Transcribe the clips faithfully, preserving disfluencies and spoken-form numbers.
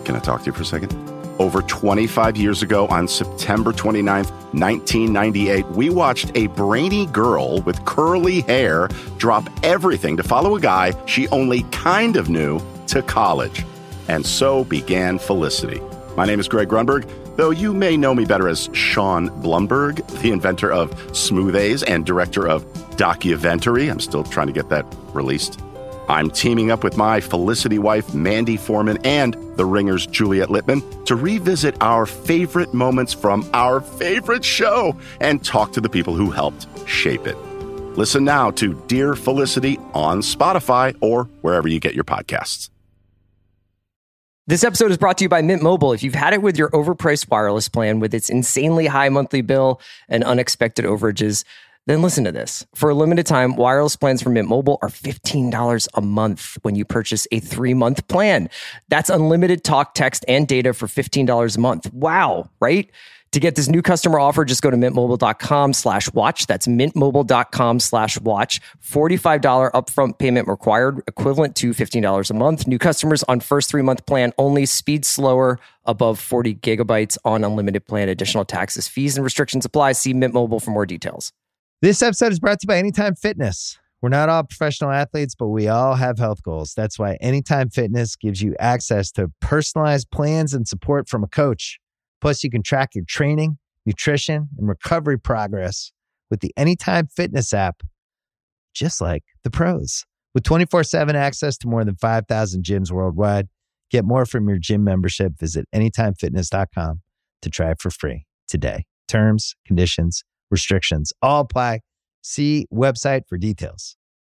Can I talk to you for a second? Over twenty-five years ago, on September twenty-ninth, nineteen ninety-eight, we watched a brainy girl with curly hair drop everything to follow a guy she only kind of knew to college. And so began Felicity. My name is Greg Grunberg, though you may know me better as Sean Blumberg, the inventor of Smooth A's and director of Documentary. I'm still trying to get that released. I'm teaming up with my Felicity wife, Mandy Foreman, and The Ringer's Juliet Littman to revisit our favorite moments from our favorite show and talk to the people who helped shape it. Listen now to Dear Felicity on Spotify or wherever you get your podcasts. This episode is brought to you by Mint Mobile. If you've had it with your overpriced wireless plan with its insanely high monthly bill and unexpected overages, then listen to this. For a limited time, wireless plans from Mint Mobile are fifteen dollars a month when you purchase a three-month plan. That's unlimited talk, text, and data for fifteen dollars a month. Wow, right? To get this new customer offer, just go to mintmobile.com slash watch. That's mintmobile.com slash watch. forty-five dollars upfront payment required, equivalent to fifteen dollars a month. New customers on first three-month plan only. Speed slower, above forty gigabytes on unlimited plan. Additional taxes, fees, and restrictions apply. See Mint Mobile for more details. This episode is brought to you by Anytime Fitness. We're not all professional athletes, but we all have health goals. That's why Anytime Fitness gives you access to personalized plans and support from a coach. Plus, you can track your training, nutrition, and recovery progress with the Anytime Fitness app, just like the pros. With twenty-four seven access to more than five thousand gyms worldwide, get more from your gym membership. Visit anytime fitness dot com to try it for free today. Terms, conditions, restrictions all apply. See website for details.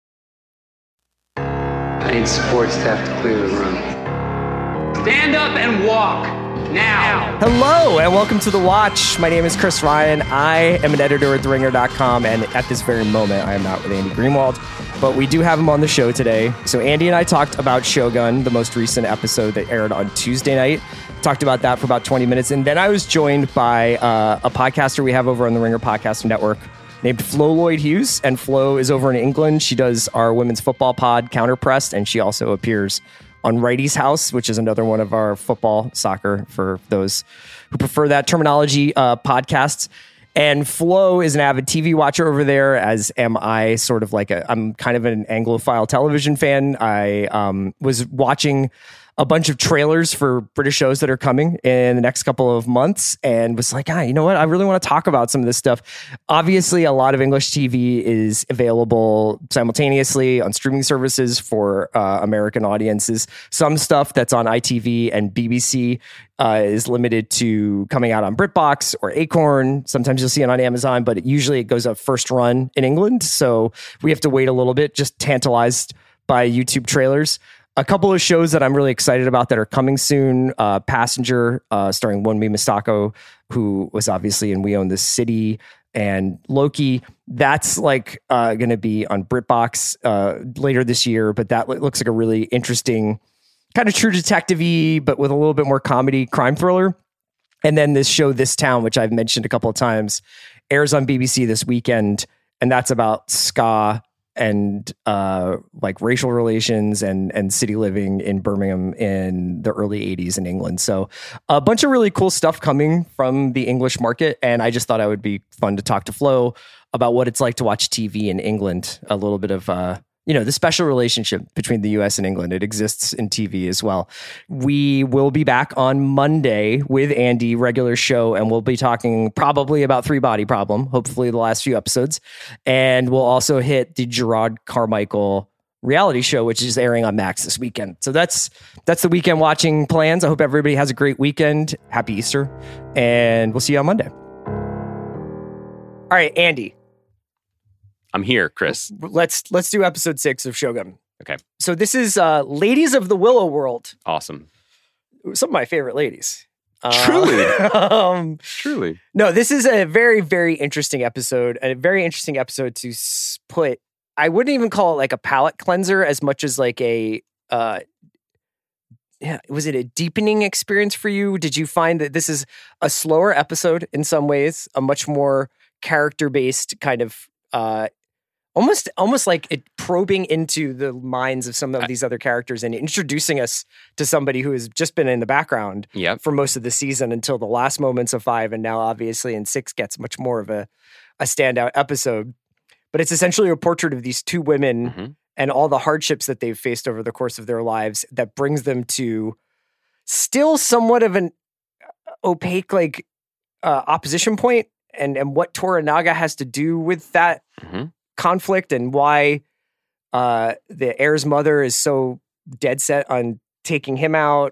I need support staff to clear the room. Stand up and walk now. Hello and welcome to The Watch. My name is Chris Ryan. I am an editor at the ringer dot com, and at this very moment, I am not with Andy Greenwald, but we do have him on the show today. So Andy and I talked about Shogun, the most recent episode that aired on Tuesday night. Talked about that for about twenty minutes, and then I was joined by uh, a podcaster we have over on the Ringer Podcast Network named Flo Lloyd Hughes, and Flo is over in England. She does our women's football pod, Counterpressed, and she also appears on Righty's House, which is another one of our football, soccer, for those who prefer that terminology, uh, podcasts. And Flo is an avid T V watcher over there, as am I. Sort of like a, I'm kind of an Anglophile television fan. I um, was watching a bunch of trailers for British shows that are coming in the next couple of months and was like, ah, you know what? I really want to talk about some of this stuff. Obviously, a lot of English T V is available simultaneously on streaming services for uh, American audiences. Some stuff that's on I T V and B B C uh, is limited to coming out on BritBox or Acorn. Sometimes you'll see it on Amazon, but it, usually it goes up first run in England. So we have to wait a little bit, just tantalized by YouTube trailers. A couple of shows that I'm really excited about that are coming soon. Uh, Passenger, uh, starring Wunmi Misako, who was obviously in We Own This City, and Loki. That's like uh, going to be on BritBox uh, later this year, but that looks like a really interesting kind of True Detective-y, but with a little bit more comedy crime thriller. And then this show, This Town, which I've mentioned a couple of times, airs on B B C this weekend, and that's about ska and uh, like racial relations and and city living in Birmingham in the early eighties in England. So a bunch of really cool stuff coming from the English market. And I just thought it would be fun to talk to Flo about what it's like to watch T V in England. A little bit of, uh, you know, the special relationship between the U S and England. It exists in T V as well. We will be back on Monday with Andy, regular show, and we'll be talking probably about Three Body Problem, hopefully the last few episodes. And we'll also hit the Gerard Carmichael reality show, which is airing on Max this weekend. So that's that's the weekend watching plans. I hope everybody has a great weekend. Happy Easter. And we'll see you on Monday. All right, Andy. I'm here, Chris. Let's let's do episode six of Shogun. Okay. So this is uh, Ladies of the Willow World. Awesome. Some of my favorite ladies. Truly. Uh, um, Truly. No, this is a very, very interesting episode. A very interesting episode to put. I wouldn't even call it like a palate cleanser as much as like a. Uh, yeah, was it a deepening experience for you? Did you find that this is a slower episode in some ways, a much more character-based kind of. Uh, almost almost like it probing into the minds of some of these other characters and introducing us to somebody who has just been in the background Yep. for most of the season until the last moments of five, and now obviously in six gets much more of a, a standout episode. But it's essentially a portrait of these two women Mm-hmm. and all the hardships that they've faced over the course of their lives that brings them to still somewhat of an opaque like uh, opposition point, and, and what Toranaga has to do with that Mm-hmm. conflict, and why uh, the heir's mother is so dead set on taking him out.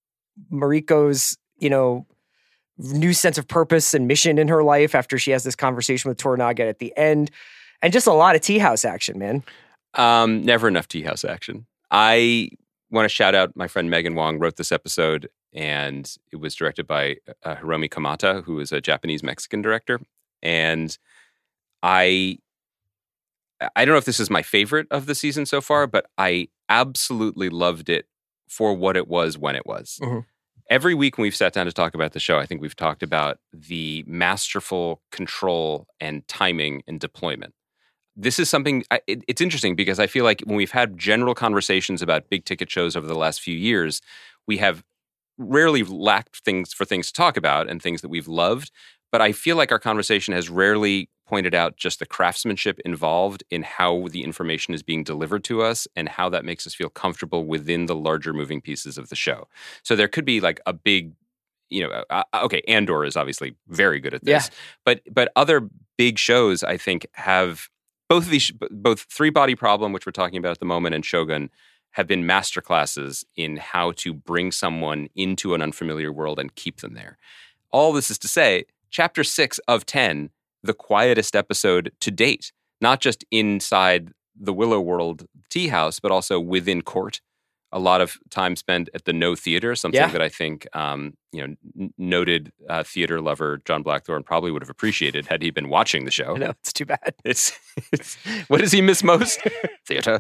Mariko's, you know, new sense of purpose and mission in her life after she has this conversation with Toranaga at the end, and just a lot of tea house action, man. Um, never enough tea house action. I want to shout out my friend Megan Wong wrote this episode, and it was directed by uh, Hiromi Kamata, who is a Japanese-Mexican director. And I, I don't know if this is my favorite of the season so far, but I absolutely loved it for what it was when it was. Mm-hmm. Every week when we've sat down to talk about the show, I think we've talked about the masterful control and timing and deployment. This is something, I, it, it's interesting because I feel like when we've had general conversations about big ticket shows over the last few years, we have rarely lacked things for things to talk about and things that we've loved. But I feel like our conversation has rarely pointed out just the craftsmanship involved in how the information is being delivered to us and how that makes us feel comfortable within the larger moving pieces of the show. So there could be like a big, you know, uh, okay, Andor is obviously very good at this, Yeah. but but other big shows I think have both of these, both Three Body Problem, which we're talking about at the moment, and Shogun have been masterclasses in how to bring someone into an unfamiliar world and keep them there. All this is to say, Chapter six of ten, the quietest episode to date, not just inside the Willow World tea house, but also within court. A lot of time spent at the No Theater, something Yeah. that I think um, you know, n- noted uh, theater lover John Blackthorne probably would have appreciated had he been watching the show. I know, it's too bad. It's, it's what does he miss most? Theater,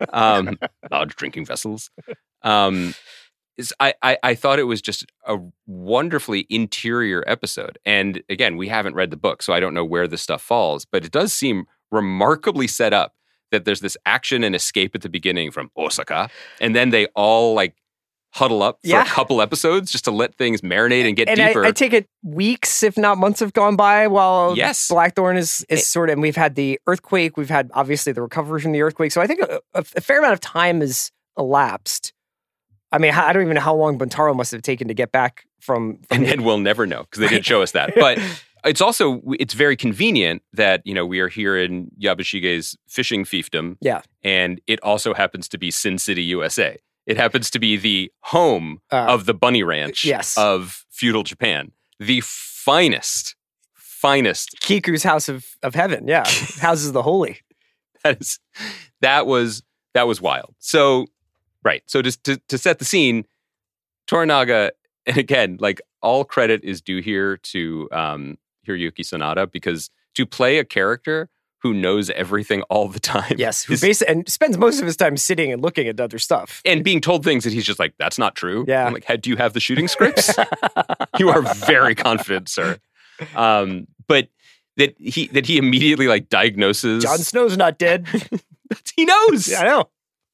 um, large drinking vessels. Um, is I, I I thought it was just a wonderfully interior episode, and again, we haven't read the book, so I don't know where this stuff falls, but it does seem remarkably set up. That there's this action and escape at the beginning from Osaka, and then they all like huddle up for Yeah. a couple episodes just to let things marinate and get And deeper. I, I take it weeks, if not months, have gone by while Yes. Blackthorn is is sort of, and we've had the earthquake, we've had obviously the recovery from the earthquake. So I think a, a fair amount of time has elapsed. I mean, I don't even know how long Buntaro must have taken to get back from. from and, the- and we'll never know because they didn't show us that. But it's also, it's very convenient that, you know, we are here in Yabushige's fishing fiefdom. Yeah. And it also happens to be Sin City, U S A. It happens to be the home Uh, of the bunny ranch yes. of feudal Japan. The finest, finest. Kiku's House of, of Heaven. Yeah. Houses of the Holy. That is, that was, that was wild. So, right. So just to, to set the scene, Toranaga, and again, like all credit is due here to um, Hiroyuki Sanada, because to play a character who knows everything all the time. Yes. Who is- basically, and spends most of his time sitting and looking at other stuff. and being told things that he's just like, that's not true. Yeah. I'm like, "Hey, do you have the shooting scripts? You are very confident, sir. Um, but that he that he immediately like diagnoses. Jon Snow's not dead. he knows. Yeah, I know.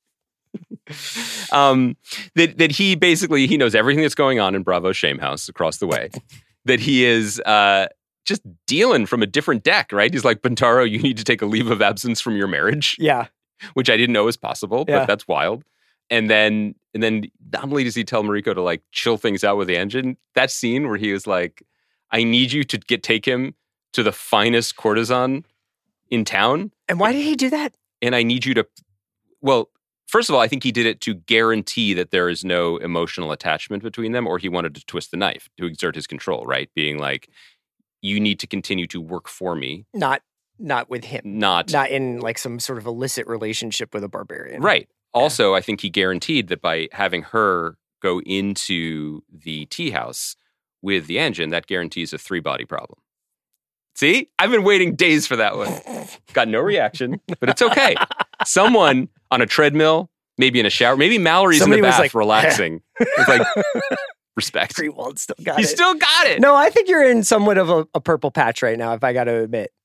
um, that that he basically he knows everything that's going on in Bravo Shame House across the way. That he is uh, just dealing from a different deck, right? He's like, Buntaro, you need to take a leave of absence from your marriage, Yeah. which I didn't know was possible, Yeah. but that's wild. And then and then not only does he tell Mariko to like chill things out with the engine, that scene where he was like, I need you to get take him to the finest courtesan in town, And why did he do that? and I need you to, well, first of all, I think he did it to guarantee that there is no emotional attachment between them, or he wanted to twist the knife to exert his control, right? Being like, you need to continue to work for me, Not not with him. not, Not in like some sort of illicit relationship with a barbarian. right. Also, I think he guaranteed that by having her go into the tea house with the engine, that guarantees a three body problem. See, I've been waiting days for that one. Got no reaction, but it's okay. Someone on a treadmill, maybe in a shower, maybe Mallory's Somebody in the was bath like, relaxing. It's like, respect. Greenwald still got You it. still got it. No, I think you're in somewhat of a, a purple patch right now, if I got to admit.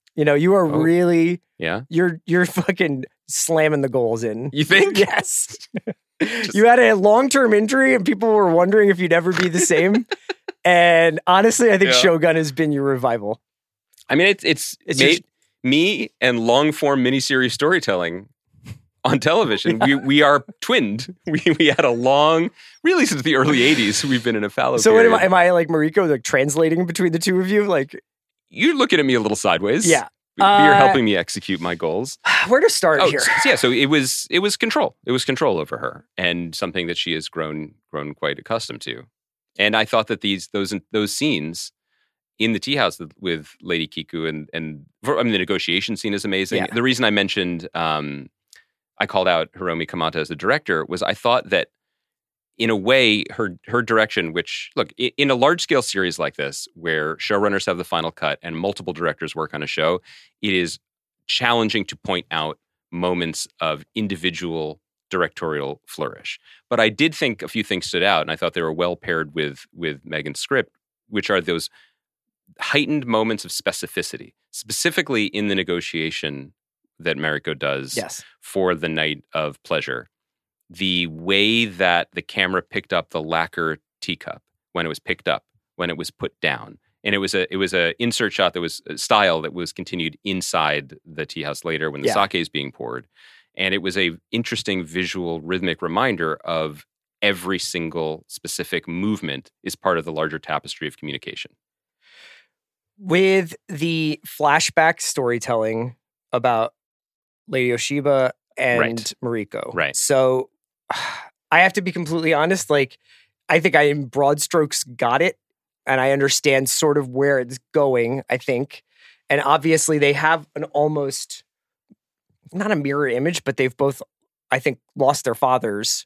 You know, you are Oh. really, Yeah. you're you're fucking slamming the goals in. You think? Yes. You had a long-term injury and people were wondering if you'd ever be the same. And honestly, I think Yeah. Shogun has been your revival. I mean, it's it's, It's made just- me and long form miniseries storytelling on television. We we are twinned. We we had a long, really since the early eighties, we've been in a fallow So what period. am I, am I like Mariko, like translating between the two of you? Like, You're looking at me a little sideways. yeah. You're Uh, helping me execute my goals. Where to start Oh, here? so, yeah. So it was it was control. It was control over her, and something that she has grown grown quite accustomed to. And I thought that these those those scenes in the tea house with, with Lady Kiku and and I mean the negotiation scene is amazing. Yeah. The reason I mentioned um, I called out Hiromi Kamata as the director was I thought that in a way her her direction, which look in, in a large scale series like this where showrunners have the final cut and multiple directors work on a show, it is challenging to point out moments of individual directorial flourish. But I did think a few things stood out, and I thought they were well paired with with Megan's script, which are those heightened moments of specificity, specifically in the negotiation that Mariko does Yes. for the night of pleasure. The way that the camera picked up the lacquer teacup when it was picked up, when it was put down. And it was a it was a insert shot that was a style that was continued inside the tea house later when the Yeah. sake is being poured. And it was a interesting visual rhythmic reminder of every single specific movement is part of the larger tapestry of communication. With the flashback storytelling about Lady Oshiba and Right. Mariko. Right. So I have to be completely honest. Like, I think I, in broad strokes, got it. And I understand sort of where it's going, I think. And obviously, they have an almost, not a mirror image, but they've both, I think, lost their fathers.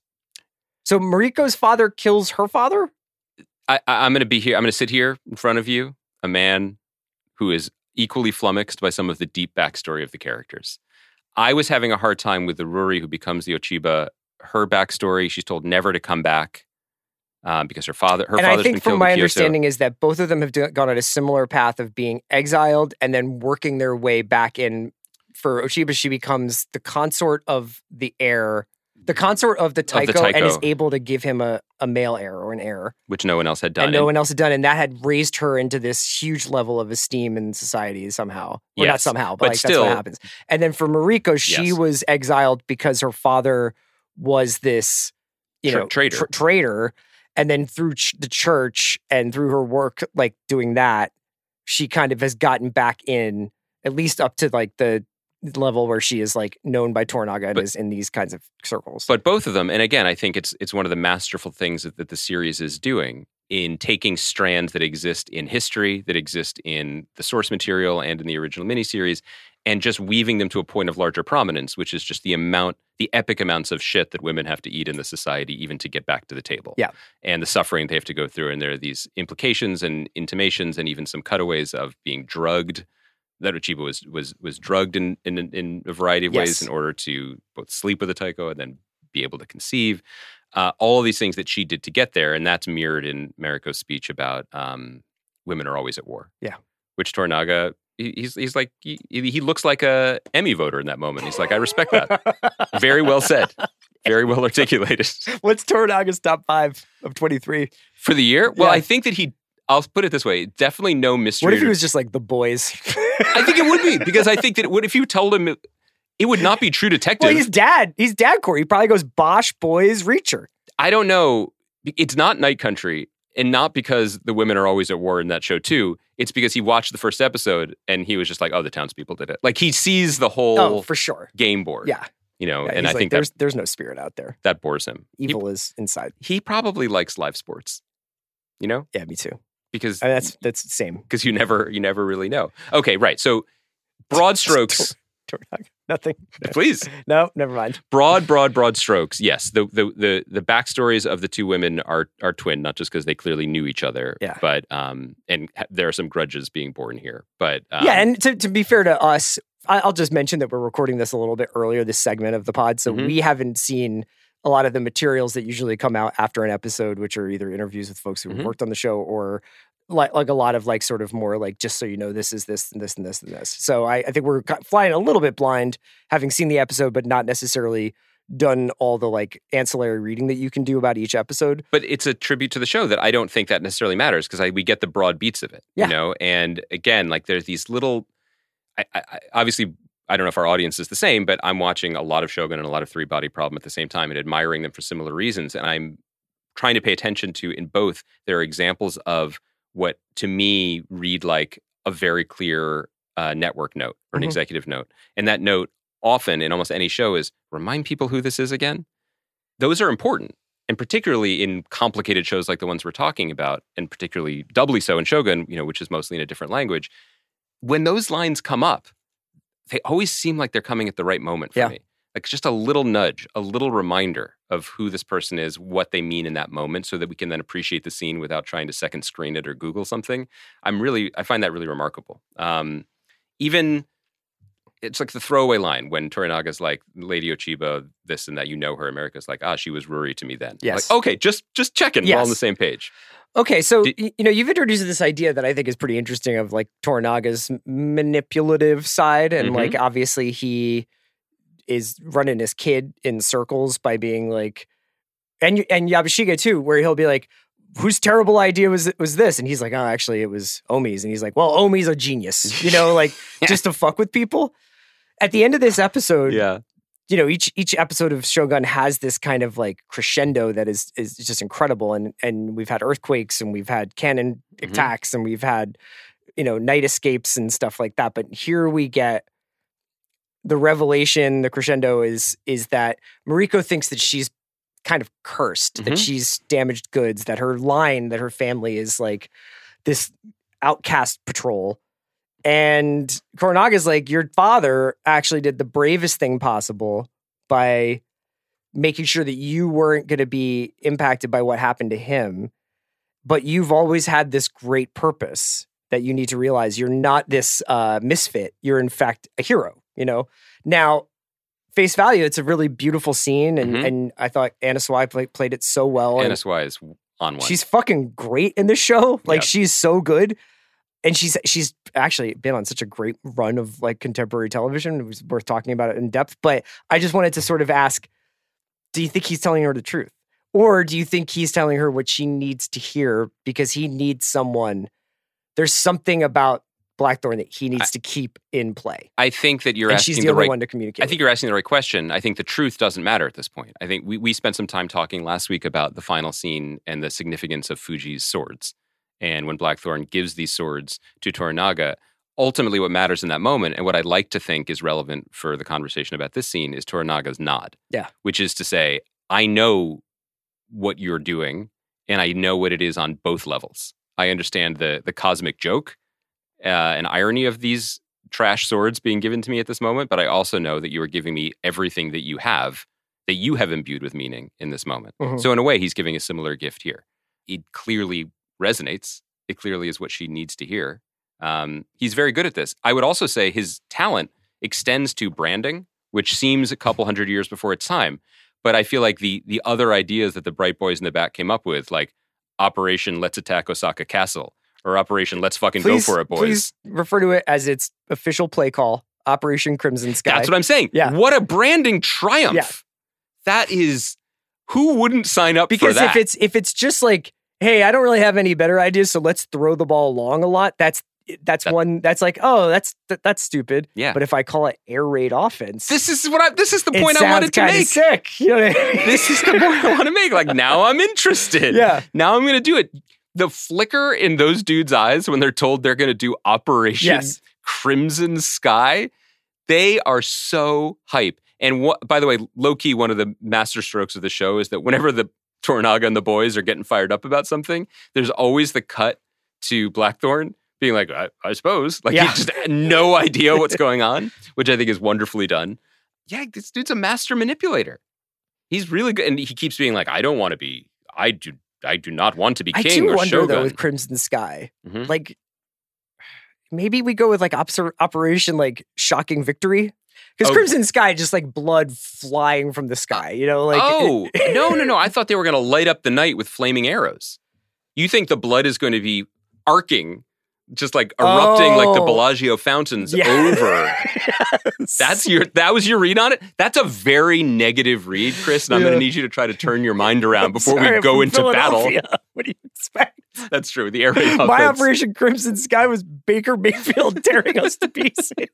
So Mariko's father kills her father? I, I, I'm going to be here. I'm going to sit here in front of you, a man who is equally flummoxed by some of the deep backstory of the characters. I was having a hard time with the Ruri who becomes the Ochiba. Her backstory, she's told never to come back um, because her father, her and father's I think been from killed my in Kyoto. understanding is that both of them have do- gone on a similar path of being exiled and then working their way back in. For Oshiba, she becomes the consort of the heir, the consort of the Taiko, Taiko. and is able to give him a, a male heir or an heir. which no one else had done. And no And- one else had done. And that had raised her into this huge level of esteem in society somehow. Well, not Yes, somehow, but, but like, still- that's what happens. And then for Mariko, she Yes. was exiled because her father was this, you Tra- know, traitor. tr- traitor. And then through ch- the church and through her work, like doing that, she kind of has gotten back in, at least up to like the level where she is like known by Toranaga and But- is in these kinds of circles. But both of them, and again, I think it's it's one of the masterful things that, that the series is doing in taking strands that exist in history, that exist in the source material and in the original miniseries, and just weaving them to a point of larger prominence, which is just the amount, the epic amounts of shit that women have to eat in the society even to get back to the table. Yeah. And the suffering they have to go through. And there are these implications and intimations and even some cutaways of being drugged. That Ochiba was was was drugged in in, in a variety of Yes. ways in order to both sleep with a Taiko and then be able to conceive. Uh, all of these things that she did to get there, and that's mirrored in Mariko's speech about um, women are always at war. Yeah. Which Toranaga, he, he's he's like he, he looks like a Emmy voter in that moment. He's like, I respect that. Very well said. Very well articulated. What's Toranaga's top five of twenty-three? For the year, well, Yeah. I think that he. I'll put it this way: definitely no mystery. What if he to- was just like the boys? I think it would be because I think that what if you told him it, it would not be True Detective. Well, he's dad. He's dad core. He probably goes Bosch, boys, Reacher. I don't know. It's not Night Country, and not because the women are always at war in that show too. It's because he watched the first episode and he was just like, "Oh, the townspeople did it." Like he sees the whole Oh, for sure. game board. Yeah. you know, Yeah, and he's I like, think there's that there's no spirit out there. that bores him. He, Evil is inside. he probably likes live sports, you know, Yeah, me too. because I mean, that's that's the same. because you never you never really know. Okay, right. So broad strokes, Toranaga. Nothing. please. No, never mind. Broad, broad, broad strokes. Yes, the the the the backstories of the two women are are twin, not just because they clearly knew each other, Yeah. but um, and ha- there are some grudges being born here. But um, yeah, and to, to be fair to us, I, I'll just mention that we're recording this a little bit earlier, this segment of the pod, so Mhm. we haven't seen a lot of the materials that usually come out after an episode, which are either interviews with folks who have Mhm. worked on the show or like like a lot of like sort of more like, just so you know, this is this and this and this and this. So I, I think we're flying a little bit blind, having seen the episode, but not necessarily done all the like ancillary reading that you can do about each episode. But it's a tribute to the show that I don't think that necessarily matters, because we get the broad beats of it, yeah. you know? And again, like there's these little, I, I, obviously, I don't know if our audience is the same, but I'm watching a lot of Shogun and a lot of Three Body Problem at the same time and admiring them for similar reasons. And I'm trying to pay attention to, in both, there are examples of what to me read like a very clear uh, network note or an Mm-hmm. executive note. And that note often in almost any show is remind people who this is again. Those are important. And particularly in complicated shows like the ones we're talking about, and particularly doubly so in Shogun, you know, which is mostly in a different language. When those lines come up, they always seem like they're coming at the right moment for Yeah. me. Like just a little nudge, a little reminder of who this person is, what they mean in that moment, so that we can then appreciate the scene without trying to second screen it or Google something. I'm really, I find that really remarkable. Um, even, it's like the throwaway line when Toranaga's like, Lady Ochiba, this and that, you know her. America's like, ah, she was Ruri to me then. Yes. Like, okay, just just checking. Yes. We're all on the same page. Okay, so Did- y- you know, you've introduced this idea that I think is pretty interesting of like Toranaga's manipulative side, and Mhm. like obviously he is running his kid in circles by being like, and and Yabashige too, where he'll be like, whose terrible idea was was this? And he's like, oh, actually, it was Omi's, and he's like, well, Omi's a genius, you know, like just to fuck with people. At the end of this episode, Yeah. you know, each each episode of Shogun has this kind of like crescendo that is is just incredible. And and we've had earthquakes and we've had cannon Mhm. attacks and we've had, you know, night escapes and stuff like that. But here we get the revelation, the crescendo is is that Mariko thinks that she's kind of cursed, that Mhm. she's damaged goods, that her line, that her family is like this outcast patrol. And Koronaga's like, your father actually did the bravest thing possible by making sure that you weren't going to be impacted by what happened to him. But you've always had this great purpose that you need to realize you're not this uh, misfit. You're, in fact, a hero, you know? Now, face value, it's a really beautiful scene. And, Mhm. and I thought Anna Sawai play, played it so well. Anna and Sawai is on one. she's fucking great in this show. Like, Yep. she's so good. And she's she's actually been on such a great run of like contemporary television. It was worth talking about it in depth. But I just wanted to sort of ask, do you think he's telling her the truth? Or do you think he's telling her what she needs to hear because he needs someone? There's something about Blackthorn that he needs I, to keep in play. I think that you're and asking she's the, the only right one to communicate. I think you're asking the right question. I think the truth doesn't matter at this point. I think we, we spent some time talking last week about the final scene and the significance of Fuji's swords. And when Blackthorn gives these swords to Toranaga, ultimately what matters in that moment, and what I'd like to think is relevant for the conversation about this scene, is Toranaga's nod. Yeah. Which is to say, I know what you're doing, and I know what it is on both levels. I understand the the cosmic joke uh, and irony of these trash swords being given to me at this moment, but I also know that you are giving me everything that you have, that you have imbued with meaning in this moment. Mhm. So in a way, he's giving a similar gift here. It clearly resonates. It clearly is what she needs to hear. Um, he's very good at this. I would also say his talent extends to branding, which seems a couple hundred years before its time. But I feel like the the other ideas that the Bright Boys in the back came up with, like Operation Let's Attack Osaka Castle, or Operation Let's Fucking please, Go For It, Boys. Please refer to it as its official play call, Operation Crimson Sky. That's what I'm saying. Yeah. What a branding triumph. Yeah. That is, who wouldn't sign up Because for that? if it's if it's just like, hey, I don't really have any better ideas, so let's throw the ball along a lot. That's that's That- one that's like, oh, that's that, that's stupid. Yeah. But if I call it air raid offense, This is what I. This is the it point I sounds wanted to kinda make. sick. You know what I mean? This is the point I want to make. Like, now I'm interested. Yeah. Now I'm going to do it. The flicker in those dudes' eyes when they're told they're going to do Operation Yes. Crimson Sky, they are so hype. And what, by the way, low key, one of the master strokes of the show is that whenever the Toranaga and the boys are getting fired up about something, there's always the cut to Blackthorn being like, I, I suppose. Like, Yeah. he just had no idea what's going on, which I think is wonderfully done. Yeah, this dude's a master manipulator. He's really good. And he keeps being like, I don't want to be, I do I do not want to be I king do or wonder shogun. though with Crimson Sky, Mhm. like maybe we go with like obser- Operation like Shocking Victory. Because Oh. Crimson Sky just like blood flying from the sky, you know, like oh, no, no, no. I thought they were going to light up the night with flaming arrows. You think the blood is going to be arcing, just like erupting Oh. like the Bellagio fountains Yeah. over. Yes. That's your. That was your read on it. That's a very negative read, Chris. And I'm Yeah. going to need you to try to turn your mind around before Sorry, we go from into battle. Philadelphia. What do you expect? That's true. The air raid My offense. Operation Crimson Sky was Baker Mayfield tearing us to pieces.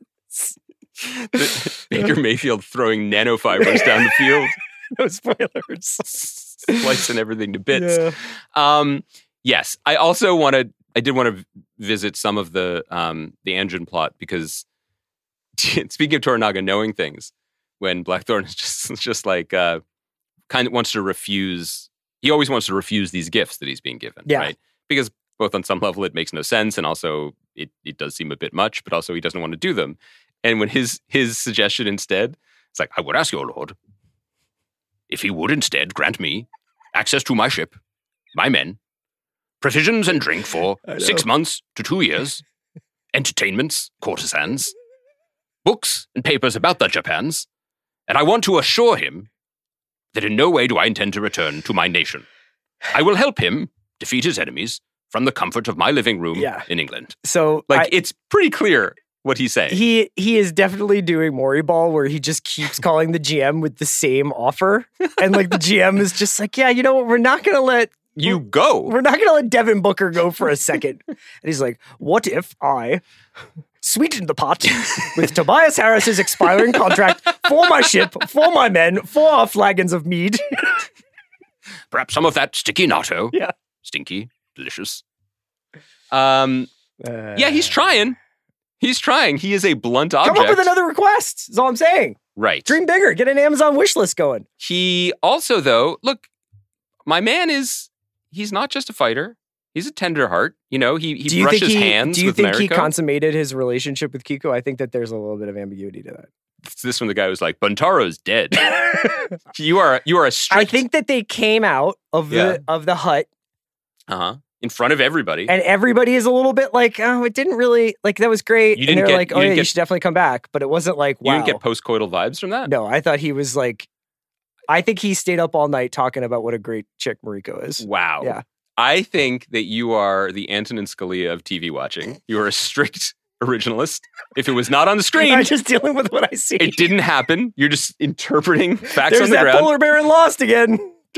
Baker Mayfield throwing nanofibers down the field, No spoilers. slicing everything to bits. Yeah. Um, yes, I also want to. I did want to visit some of the um, the engine plot because speaking of Toranaga knowing things, when Blackthorn is just just like uh, kind of wants to refuse. He always wants to refuse these gifts that he's being given, Yeah. right? Because both on some level it makes no sense, and also it it does seem a bit much. But also he doesn't want to do them. And when his his suggestion instead, it's like, I would ask your lord if he would instead grant me access to my ship, my men, provisions and drink for six months to two years, entertainments, courtesans, books and papers about the Japans, and I want to assure him that in no way do I intend to return to my nation. I will help him defeat his enemies from the comfort of my living room Yeah. in England. So Like, I- it's pretty clear what he's saying. he he is definitely doing Maury Ball, where he just keeps calling the G M with the same offer, and like the G M is just like, yeah, you know what, we're not gonna let you go. we're not gonna let Devin Booker go for a second. And he's like, what if I sweetened the pot with Tobias Harris's expiring contract for my ship, for my men, for our flagons of mead? Perhaps some of that sticky natto. Yeah. Stinky, delicious. Um, Uh, yeah, he's trying. He's trying. He is a blunt object. Come up with another request. That's all I'm saying. Right. Dream bigger. Get an Amazon wish list going. He also, though, look, my man is, he's not just a fighter. He's a tender heart. You know, he, he do you brushes think he, hands Do you with think he Mariko. consummated his relationship with Kiko? I think that there's a little bit of ambiguity to that. It's this one, the guy was like, Buntaro's dead. you are you are a strict... I think that they came out of the Yeah. of the hut, Uh-huh. In front of everybody. and everybody is a little bit like, oh, it didn't really like that was great. You and didn't they're get- like, you oh yeah, didn't you get- should definitely come back. But it wasn't like, wow. You didn't get post-coital vibes from that? No, I thought he was like, I think he stayed up all night talking about what a great chick Mariko is. Wow. Yeah. I think that you are the Antonin Scalia of T V watching. You are a strict originalist. If it was not on the screen, I'm just dealing with what I see. it didn't happen. You're just interpreting facts There's on the that ground. polar bear and Lost again.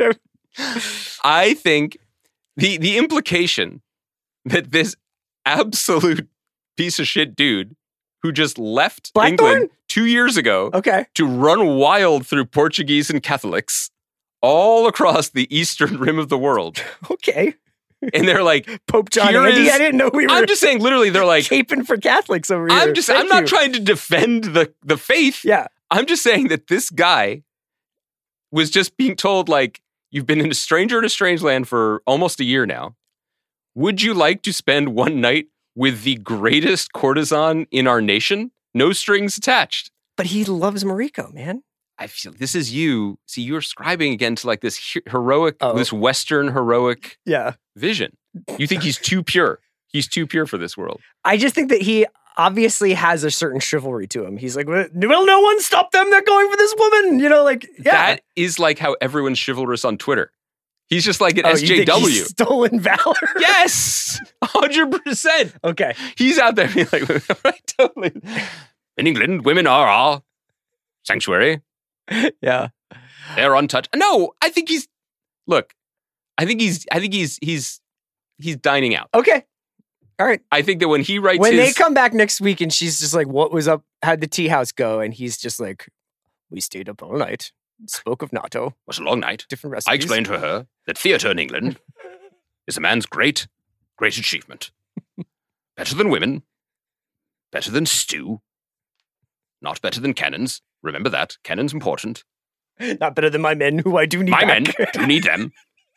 I think the the implication that this absolute piece of shit dude who just left Blackthorn? England two years ago Okay. to run wild through Portuguese and Catholics all across the eastern rim of the world. Okay. And they're like, Pope John Here Andy. is- I didn't know we were I'm just saying, literally, they're like, caping for Catholics over here. I'm just, Thank I'm not you. trying to defend the, the faith. Yeah. I'm just saying that this guy was just being told, like, you've been in a stranger in a strange land for almost a year now. Would you like to spend one night with the greatest courtesan in our nation? No strings attached. But he loves Mariko, man. I feel this is you. See, you're ascribing again to like this he- heroic, Oh. this Western heroic Yeah. vision. You think he's too pure. He's too pure for this world. I just think that he obviously has a certain chivalry to him. He's like, well, no one stop them. They're going for this woman. You know, like, yeah. That is like how everyone's chivalrous on Twitter. He's just like an Oh, you S J think W. he's stolen valor. Yes, one hundred percent. Okay. He's out there being like, right, totally. In England, women are our sanctuary. Yeah. They're untouched. No, I think he's, look, I think he's, I think he's, he's, he's dining out. Okay. All right. I think that when he writes When his, they come back next week and she's just like, what was up? How'd the tea house go? And he's just like, we stayed up all night, spoke of natto, it was a long night. different recipes. I explained to her that theatre in England is a man's great, great achievement. Better than women, better than stew, not better than cannons. Remember that. Cannon's important. Not better than my men, who I do need My back. men do need them.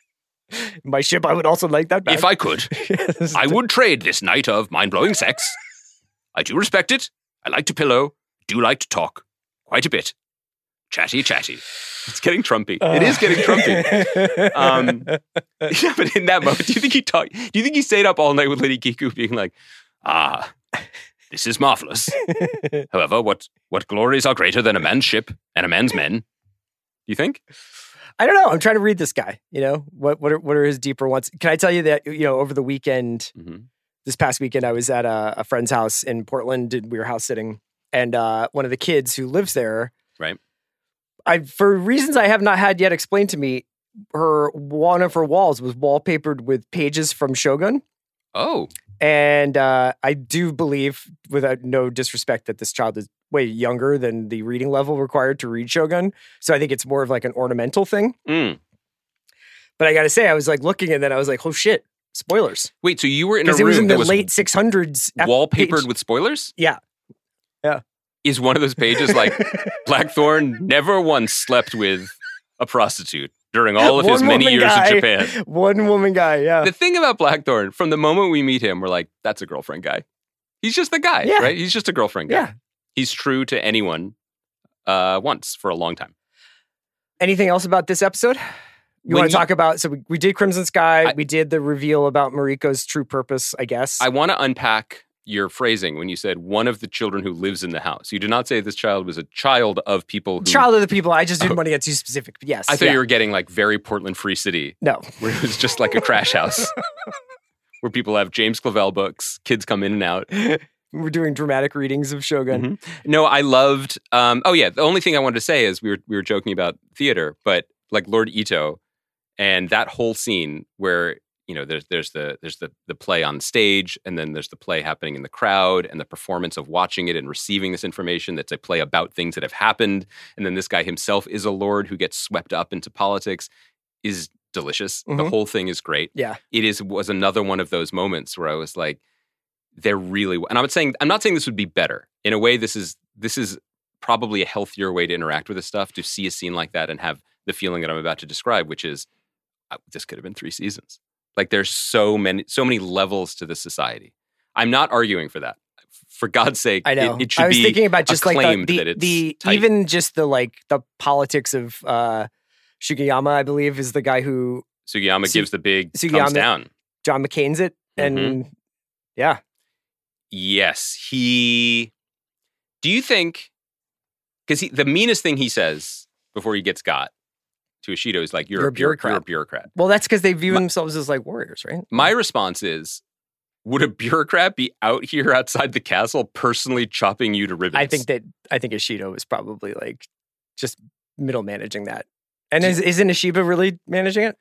My ship, I would also like that back. If I could, I would trade this night of mind-blowing sex. I do respect it. I like to pillow. Do like to talk. Quite a bit. Chatty, chatty. It's getting Trumpy. It is getting Trumpy. Um, yeah, but in that moment, do you think he talked? Do you think he stayed up all night with Lady Kiku, being like, "Ah, this is marvelous. However, what what glories are greater than a man's ship and a man's men?" Do you think? I don't know. I'm trying to read this guy. You know, what what are, what are his deeper wants? Can I tell you that, you know, over the weekend, Mhm. this past weekend, I was at a, a friend's house in Portland. And we were house sitting, and uh, one of the kids who lives there, right? I, for reasons I have not had yet explained to me, her one of her walls was wallpapered with pages from Shogun. Oh. And uh, I do believe, without no disrespect, that this child is way younger than the reading level required to read Shogun. So I think it's more of like an ornamental thing. Mm. But I got to say, I was like looking, and then I was like, oh shit, spoilers. Wait, so you were in a room because it was in the that was late six hundreds. wallpapered page. with spoilers? Yeah. Yeah. Is one of those pages like Blackthorne never once slept with a prostitute during all of his many years guy, in Japan? One woman guy, yeah. The thing about Blackthorne, from the moment we meet him, we're like, that's a girlfriend guy. He's just the guy, yeah. right? He's just a girlfriend guy. Yeah. He's true to anyone uh, once for a long time. Anything else about this episode? You When want to you- talk about, so we, we did Crimson Sky. I- we did the reveal about Mariko's true purpose, I guess. I want to unpack your phrasing when you said one of the children who lives in the house. You did not say this child was a child of people who... Child of the people. I just didn't want to get too specific. But yes. I thought yeah. you were getting like very Portland Free City, No. where it was just like a crash house where people have James Clavell books, kids come in and out. We're doing dramatic readings of Shogun. Mm-hmm. No, I loved... Um, oh yeah, the only thing I wanted to say is we were we were joking about theater, but like Lord Ito and that whole scene where... You know, there's there's the there's the the play on stage, and then there's the play happening in the crowd, and the performance of watching it and receiving this information that's a play about things that have happened. And then this guy himself is a lord who gets swept up into politics, is delicious. Mm-hmm. The whole thing is great. Yeah, it is was another one of those moments where I was like, they're really. And I'm saying I'm not saying this would be better. In a way, this is this is probably a healthier way to interact with this stuff, to see a scene like that and have the feeling that I'm about to describe, which is uh, this could have been three seasons. Like there's so many, so many levels to this society. I'm not arguing for that. For God's sake, I know. It, it should I was be thinking about just like the, acclaimed the, that it's the tight. even just the like the politics of uh, Sugiyama. I believe is the guy who Sugiyama Su- gives the big Sugiyama- thumbs down. John McCain's it, and Mm-hmm. yeah, Yes, he. Do you think? Because he, the meanest thing he says before he gets got to Ishido is like, "You're, You're a a bureaucrat. bureaucrat. You're a bureaucrat." well, that's because they view My- themselves as like warriors, right? My response is, would a bureaucrat be out here outside the castle personally chopping you to ribbons? I think that I think Ishido is probably like just middle managing that. And is, isn't Ishiba really managing it?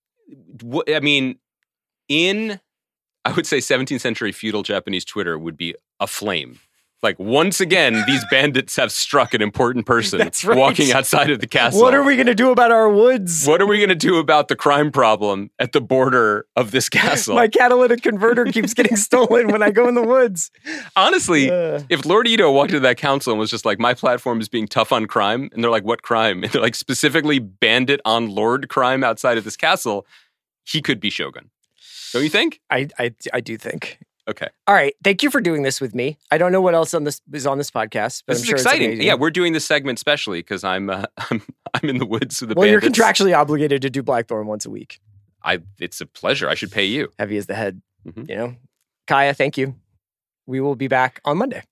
Wh- I mean, in, I would say seventeenth century feudal Japanese Twitter would be aflame. Like, once again, these bandits have struck an important person That's right. walking outside of the castle. What are we going to do about our woods? What are we going to do about the crime problem at the border of this castle? My catalytic converter keeps getting stolen when I go in the woods. Honestly, Uh. if Lord Ito walked into that council and was just like, my platform is being tough on crime, and they're like, what crime? And they're like, specifically bandit on lord crime outside of this castle, he could be shogun. Don't you think? I, I, I do think. Okay. All right. Thank you for doing this with me. I don't know what else on this is on this podcast, but This I'm is sure exciting. It's amazing. Yeah, we're doing this segment specially because I'm, uh, I'm I'm in the woods with the well, bandits. you're contractually obligated to do Blackthorn once a week. I, it's a pleasure. I should pay you. Heavy as the head. Mhm. You know, Kaya, thank you. We will be back on Monday.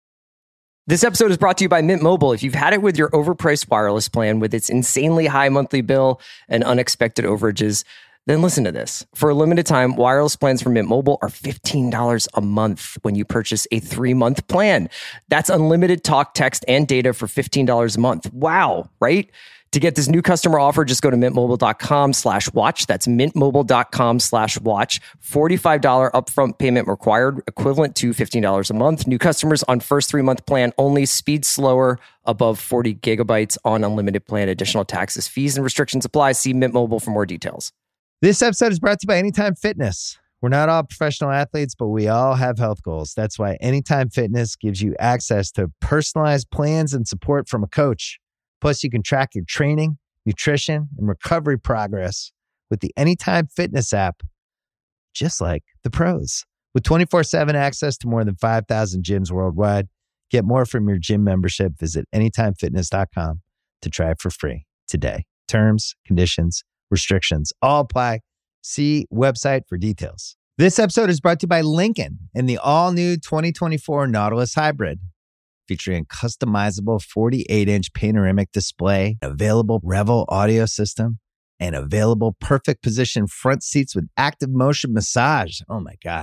This episode is brought to you by Mint Mobile. If you've had it with your overpriced wireless plan with its insanely high monthly bill and unexpected overages, then listen to this. For a limited time, wireless plans from Mint Mobile are fifteen dollars a month when you purchase a three-month plan. That's unlimited talk, text, and data for fifteen dollars a month. Wow, right? To get this new customer offer, just go to mintmobile.com slash watch. That's mintmobile.com slash watch. forty-five dollars upfront payment required, equivalent to fifteen dollars a month. New customers on first three-month plan only. Speed slower, above forty gigabytes on unlimited plan. Additional taxes, fees, and restrictions apply. See Mint Mobile for more details. This episode is brought to you by Anytime Fitness. We're not all professional athletes, but we all have health goals. That's why Anytime Fitness gives you access to personalized plans and support from a coach. Plus, you can track your training, nutrition, and recovery progress with the Anytime Fitness app, just like the pros. With twenty-four seven access to more than five thousand gyms worldwide, get more from your gym membership. Visit anytime fitness dot com to try it for free today. Terms, conditions, restrictions all apply. See website for details. This episode is brought to you by Lincoln and the all-new twenty twenty-four Nautilus Hybrid, featuring a customizable forty-eight inch panoramic display, available Revel audio system, and available perfect position front seats with active motion massage. Oh my God.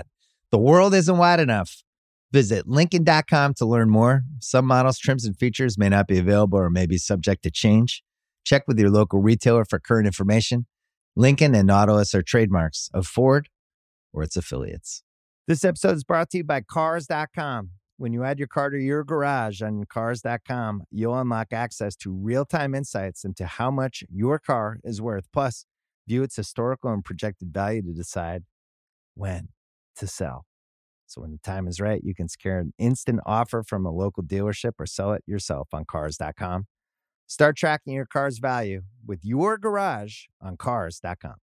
The world isn't wide enough. Visit Lincoln dot com to learn more. Some models, trims, and features may not be available or may be subject to change. Check with your local retailer for current information. Lincoln and Nautilus are trademarks of Ford or its affiliates. This episode is brought to you by Cars dot com. When you add your car to your garage on Cars dot com, you'll unlock access to real-time insights into how much your car is worth. Plus, view its historical and projected value to decide when to sell. So when the time is right, you can secure an instant offer from a local dealership or sell it yourself on Cars dot com. Start tracking your car's value with your garage on Cars dot com.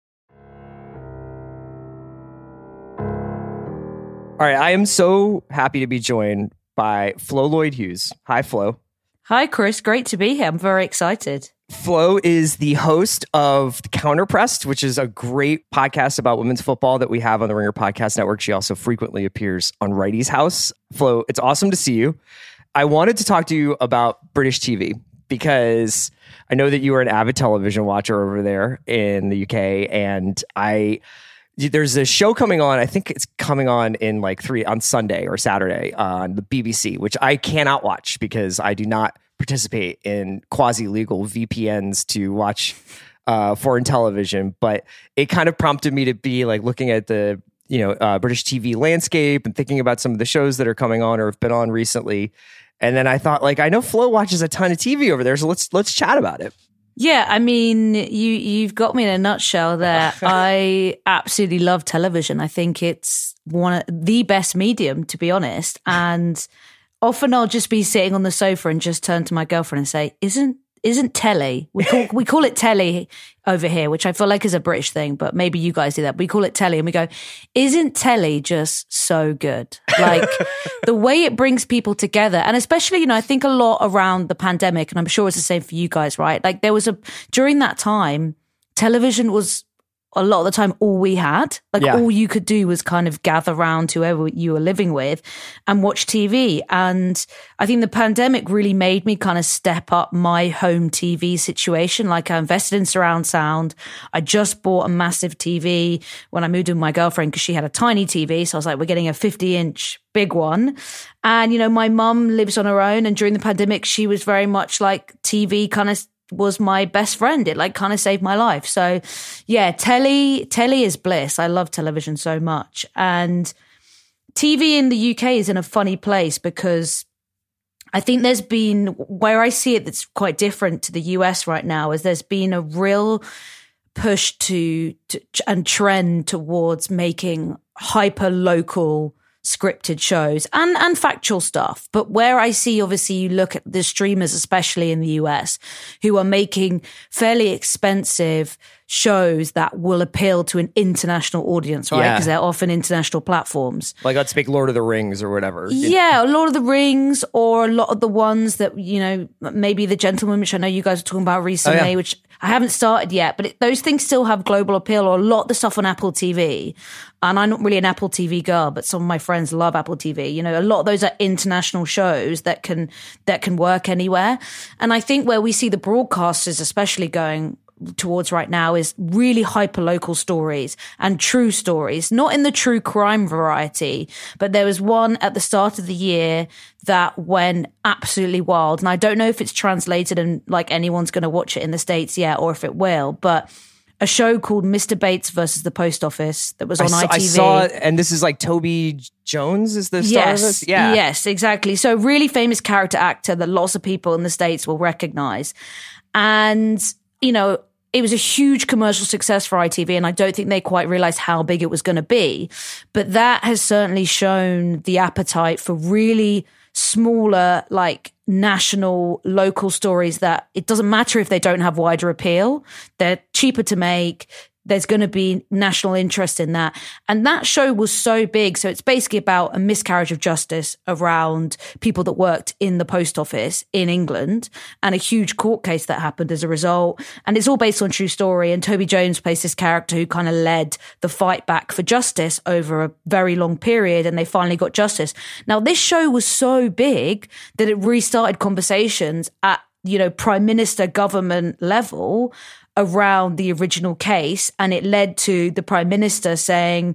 All right, I am so happy to be joined by Flo Lloyd-Hughes. Hi, Flo. Hi, Chris. Great to be here. I'm very excited. Flo is the host of Counterpressed, which is a great podcast about women's football that we have on the Ringer Podcast Network. She also frequently appears on Righty's House. Flo, it's awesome to see you. I wanted to talk to you about British T V because I know that you are an avid television watcher over there in the U K, and I... There's a show coming on. I think it's coming on in like three on Sunday or Saturday on the B B C, which I cannot watch because I do not participate in quasi-legal V P Ns to watch uh, foreign television. But it kind of prompted me to be like looking at the you know uh, British T V landscape and thinking about some of the shows that are coming on or have been on recently. And then I thought, like, I know Flo watches a ton of T V over there, so let's let's chat about it. Yeah, I mean, you, you've got me in a nutshell there. I absolutely love television. I think it's one of the best medium, to be honest. And often I'll just be sitting on the sofa and just turn to my girlfriend and say, isn't isn't telly? We call, we call it telly over here, which I feel like is a British thing, but maybe you guys do that. We call it telly and we go, isn't telly just so good? Like the way it brings people together. And especially, you know, I think a lot around the pandemic, and I'm sure it's the same for you guys, right? Like there was a, during that time, television was a lot of the time all we had. Like yeah. all you could do was kind of gather around whoever you were living with and watch T V. And I think the pandemic really made me kind of step up my home T V situation. Like I invested in surround sound. I just bought a massive T V when I moved in with my girlfriend because she had a tiny T V. So I was like, we're getting a fifty inch big one. And, you know, my mum lives on her own. And during the pandemic, she was very much like T V kind of was my best friend. It like kind of saved my life. So yeah, telly, telly is bliss. I love television so much. And T V in the U K is in a funny place because I think there's been, where I see it that's quite different to the U S right now, is there's been a real push to, to and trend towards making hyper local scripted shows and, and factual stuff. But where I see, obviously, you look at the streamers, especially in the U S, who are making fairly expensive shows that will appeal to an international audience, right? Because yeah. they're often international platforms. Like, let's pick Lord of the Rings or whatever. Yeah, Lord of the Rings, or a lot of the ones that, you know, maybe The Gentleman, which I know you guys were talking about recently, oh, yeah. which I haven't started yet, but it, those things still have global appeal, or a lot of the stuff on Apple T V. And I'm not really an Apple T V girl, but some of my friends love Apple T V. You know, a lot of those are international shows that can that can work anywhere. And I think where we see the broadcasters especially going towards right now is really hyper local stories and true stories, not in the true crime variety, but there was one at the start of the year that went absolutely wild. And I don't know if it's translated and like anyone's going to watch it in the States yet, or if it will, but a show called Mister Bates versus the Post Office that was on I saw, I T V. I saw it, and this is like Toby Jones is the star yes, of this? Yeah. Yes, exactly. So really famous character actor that lots of people in the States will recognize. And, you know, it was a huge commercial success for I T V, and I don't think they quite realized how big it was going to be. But that has certainly shown the appetite for really smaller, like national, local stories that it doesn't matter if they don't have wider appeal. They're cheaper to make. There's going to be national interest in that. And that show was so big. So it's basically about a miscarriage of justice around people that worked in the post office in England, and a huge court case that happened as a result. And it's all based on true story. And Toby Jones plays this character who kind of led the fight back for justice over a very long period. And they finally got justice. Now, this show was so big that it restarted conversations at, you know, prime minister government level around the original case. And it led to the prime minister saying,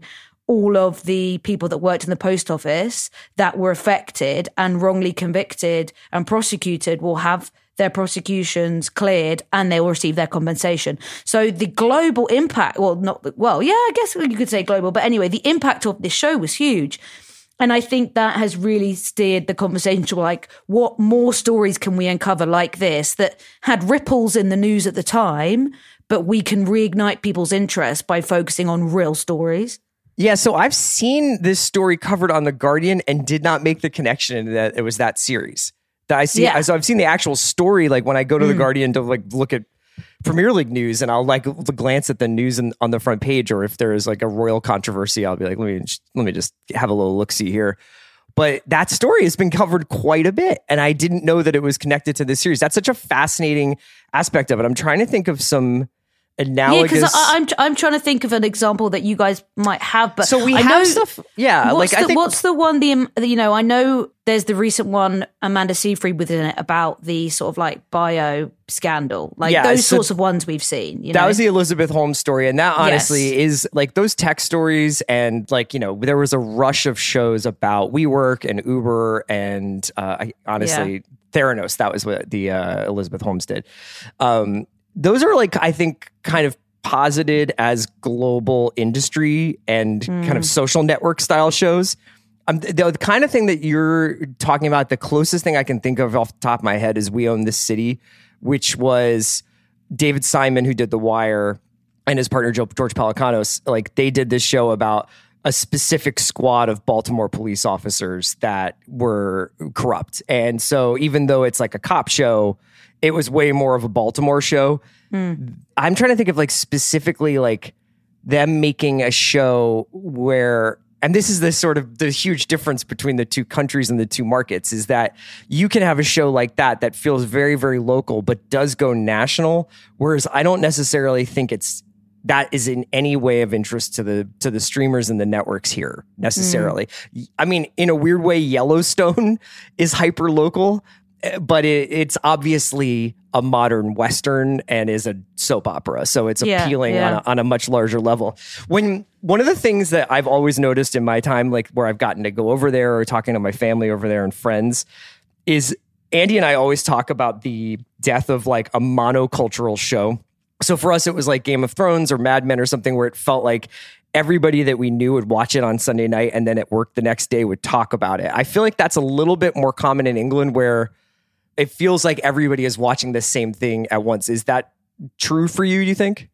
all of the people that worked in the post office that were affected and wrongly convicted and prosecuted will have their prosecutions cleared and they will receive their compensation. So the global impact, well, not, well, yeah, I guess you could say global, but anyway, the impact of this show was huge. And I think that has really steered the conversation to like, what more stories can we uncover like this that had ripples in the news at the time, but we can reignite people's interest by focusing on real stories? Yeah, so I've seen this story covered on The Guardian and did not make the connection that it was that series. That I see, Yeah. so I've seen the actual story, like when I go to The Mm. Guardian to like look at Premier League news, and I'll like glance at the news in, on the front page, or if there is like a royal controversy, I'll be like, let me just, let me just have a little look see here. But that story has been covered quite a bit, and I didn't know that it was connected to this series. That's such a fascinating aspect of it. I'm trying to think of some analogous. Yeah, because I'm I'm trying to think of an example that you guys might have, but so we I have know, stuff. Yeah, What's like the, I think what's the one? The um, you know, I know there's the recent one, Amanda Seyfried within it about the sort of like bio scandal, like Yeah, those so sorts of ones we've seen. You that know? was the Elizabeth Holmes story, and that honestly Yes. is like those tech stories, and like you know there was a rush of shows about WeWork and Uber, and uh, I, honestly Theranos. That was what the uh, Elizabeth Holmes did. Um, those are like I think kind of posited as global industry and Mm. kind of social network style shows. Um, the, the kind of thing that you're talking about, the closest thing I can think of off the top of my head is We Own This City, which was David Simon, who did The Wire, and his partner Joe, George Pelicanos. Like they did this show about a specific squad of Baltimore police officers that were corrupt. And so even though it's like a cop show, it was way more of a Baltimore show. Mm. I'm trying to think of like specifically like them making a show where, and this is the sort of the huge difference between the two countries and the two markets, is that you can have a show like that that feels very, very local, but does go national. Whereas I don't necessarily think it's, that is in any way of interest to the to the streamers and the networks here necessarily. Mm. I mean, in a weird way, Yellowstone is hyper local, but it, it's obviously a modern Western and is a soap opera. So it's Yeah, appealing yeah. on, a, on a much larger level. When one of the things that I've always noticed in my time, like where I've gotten to go over there or talking to my family over there and friends, is Andy and I always talk about the death of like a monocultural show. So for us, it was like Game of Thrones or Mad Men or something where it felt like everybody that we knew would watch it on Sunday night and then at work the next day would talk about it. I feel like that's a little bit more common in England where it feels like everybody is watching the same thing at once. Is that true for you, do you think?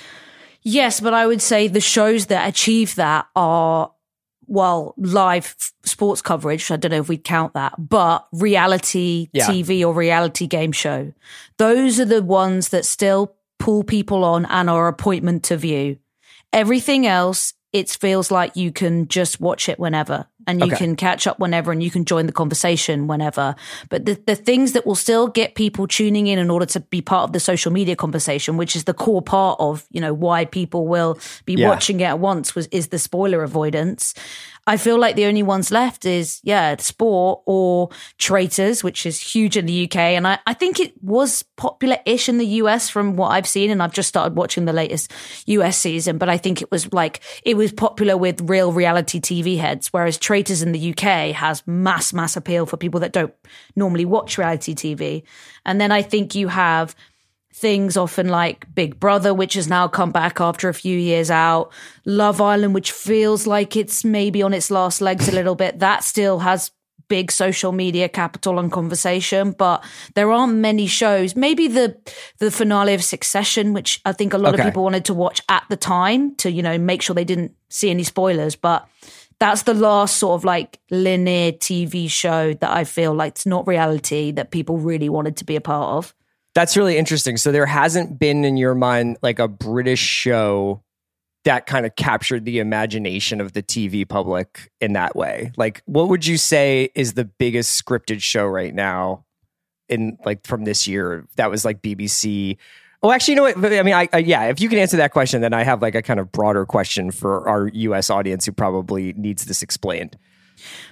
Yes, but I would say the shows that achieve that are, well, live f- sports coverage. I don't know if we'd count that, but reality Yeah. T V or reality game show. Those are the ones that still pull people on and are appointment to view. Everything else, it feels like you can just watch it whenever and you Okay. can catch up whenever and you can join the conversation whenever. But the, the things that will still get people tuning in in order to be part of the social media conversation, which is the core part of, you know, why people will be Yeah. watching it at once, was is the spoiler avoidance. I feel like the only ones left is, yeah, sport or Traitors, which is huge in the U K. And I, I think it was popular-ish in the U S from what I've seen. And I've just started watching the latest U S season. But I think it was like, it was popular with real reality T V heads, whereas Traitors in the U K has mass, mass appeal for people that don't normally watch reality T V. And then I think you have things often like Big Brother, which has now come back after a few years out. Love Island, which feels like it's maybe on its last legs a little bit. That still has big social media capital and conversation, but there aren't many shows. Maybe the the finale of Succession, which I think a lot Okay. of people wanted to watch at the time to, you know, make sure they didn't see any spoilers. But that's the last sort of like linear T V show that I feel like it's not reality that people really wanted to be a part of. That's really interesting. So there hasn't been in your mind like a British show that kind of captured the imagination of the T V public in that way. Like, what would you say is the biggest scripted show right now in like from this year that was like B B C? Oh, actually, you know what? I mean, I, I yeah, if you can answer that question, then I have like a kind of broader question for our U S audience who probably needs this explained.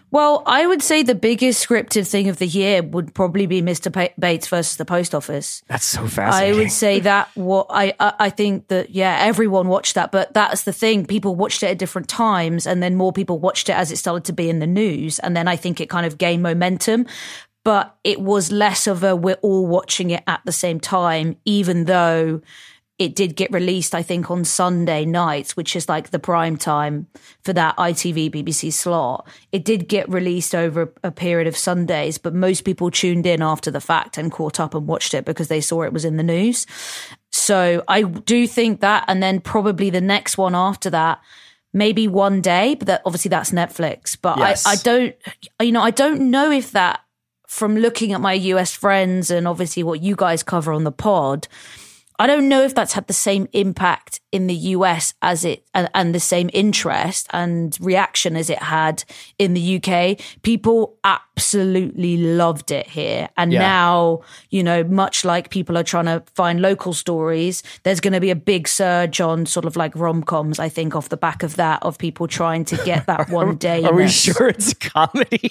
Well, I would say the biggest scripted thing of the year would probably be Mister Pa- Bates versus the Post Office. That's so fascinating. I would say that what I I I think that yeah, everyone watched that, but that's the thing. People watched it at different times, and then more people watched it as it started to be in the news, and then I think it kind of gained momentum. But it was less of a we're all watching it at the same time, even though it did get released, I think, on Sunday nights, which is like the prime time for that I T V B B C slot. It did get released over a period of Sundays, but most people tuned in after the fact and caught up and watched it because they saw it was in the news. So I do think that, and then probably the next one after that, maybe One Day, but that obviously that's Netflix. But Yes. I, I don't, you know, I don't know if that, from looking at my U S friends and obviously what you guys cover on the pod, I don't know if that's had the same impact in the U S as it and, and the same interest and reaction as it had in the U K. People absolutely loved it here. And Yeah. now, you know, much like people are trying to find local stories, there's going to be a big surge on sort of like rom-coms, I think, off the back of that, of people trying to get that one day. Are we sure it's a comedy?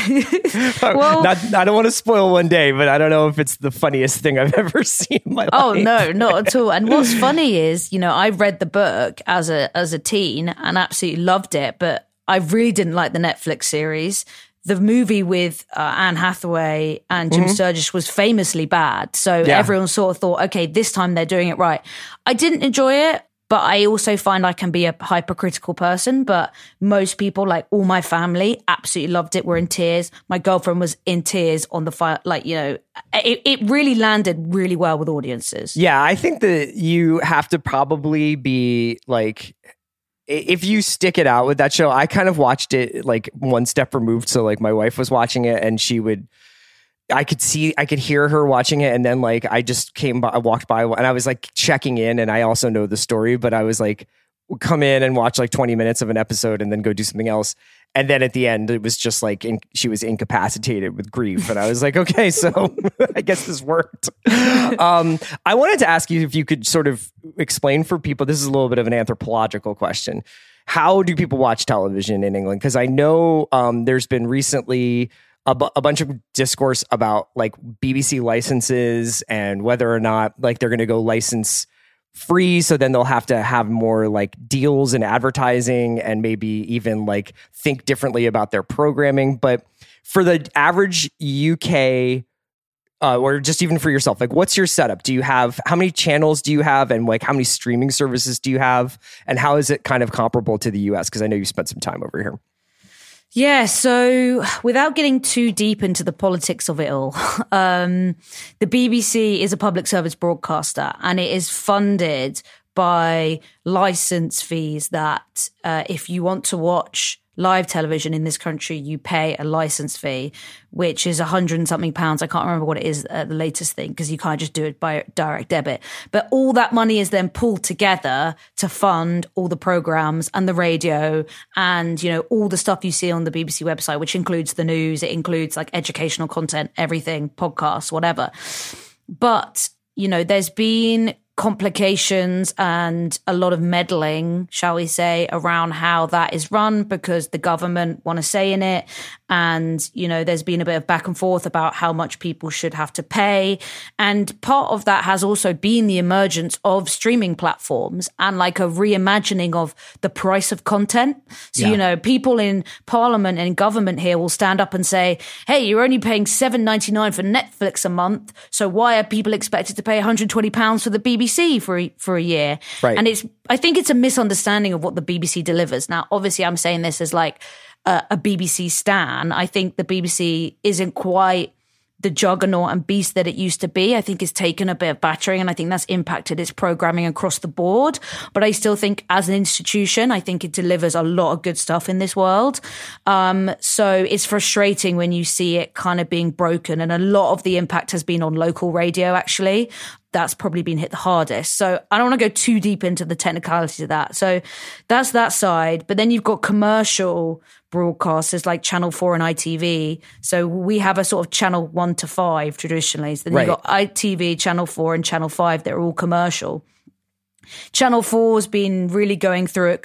Well- Not, I don't want to spoil One Day, but I don't know if it's the funniest thing I've ever seen in my Oh life. no, not at all. And what's funny is, you know, I read the book as a as a teen and absolutely loved it, but I really didn't like the Netflix series. The movie with uh, Anne Hathaway and Jim Sturgis was famously bad, so Yeah. everyone sort of thought, okay, this time they're doing it right. I didn't enjoy it, but I also find I can be a hypercritical person. But most people, like all my family, absolutely loved it. Were in tears. My girlfriend was in tears on the fire. Like, you know, it, it really landed really well with audiences. Yeah, I think that you have to probably be like, i- if you stick it out with that show. I kind of watched it like one step removed. So like my wife was watching it and she would, I could see, I could hear her watching it. And then like, I just came by, I walked by and I was like checking in, and I also know the story, but I was like, would come in and watch like twenty minutes of an episode and then go do something else. And then at the end, it was just like, in, she was incapacitated with grief. And I was like, okay, so I guess this worked. Um, I wanted to ask you if you could sort of explain for people, this is a little bit of an anthropological question. How do people watch television in England? Because I know um, there's been recently a, bu- a bunch of discourse about like B B C licenses and whether or not like they're going to go license free. So then they'll have to have more like deals and advertising and maybe even like think differently about their programming. But for the average U K uh, or just even for yourself, like what's your setup? Do you have, how many channels do you have, and like how many streaming services do you have? And how is it kind of comparable to the U S? Because I know you spent some time over here. Yeah, so without getting too deep into the politics of it all, um, the B B C is a public service broadcaster, and it is funded by license fees that uh, if you want to watch live television in this country, you pay a license fee, which is a hundred and something pounds. I can't remember what it is at the latest thing, because you can't just do it by direct debit. But all that money is then pulled together to fund all the programs and the radio and, you know, all the stuff you see on the B B C website, which includes the news. It includes like educational content, everything, podcasts, whatever. But, you know, there's been complications and a lot of meddling, shall we say, around how that is run, because the government want to say in it. And, you know, there's been a bit of back and forth about how much people should have to pay. And part of that has also been the emergence of streaming platforms and like a reimagining of the price of content. So, Yeah. you know, people in parliament and government here will stand up and say, hey, you're only paying seven ninety-nine for Netflix a month. So why are people expected to pay one hundred twenty pounds for the B B C for a, for a year? Right. And it's, I think it's a misunderstanding of what the B B C delivers. Now, obviously, I'm saying this as like a, a B B C stan. I think the B B C isn't quite the juggernaut and beast that it used to be. I think it's taken a bit of battering, and I think that's impacted its programming across the board. But I still think as an institution, I think it delivers a lot of good stuff in this world. Um, so it's frustrating when you see it kind of being broken, and a lot of the impact has been on local radio, actually. That's probably been hit the hardest. So I don't want to go too deep into the technicalities of that. So that's that side. But then you've got commercial broadcasters like Channel four and I T V. So we have a sort of channel one to five traditionally. So then Right. you've got I T V, Channel four and Channel five. They're all commercial. Channel four has been really going through it because they're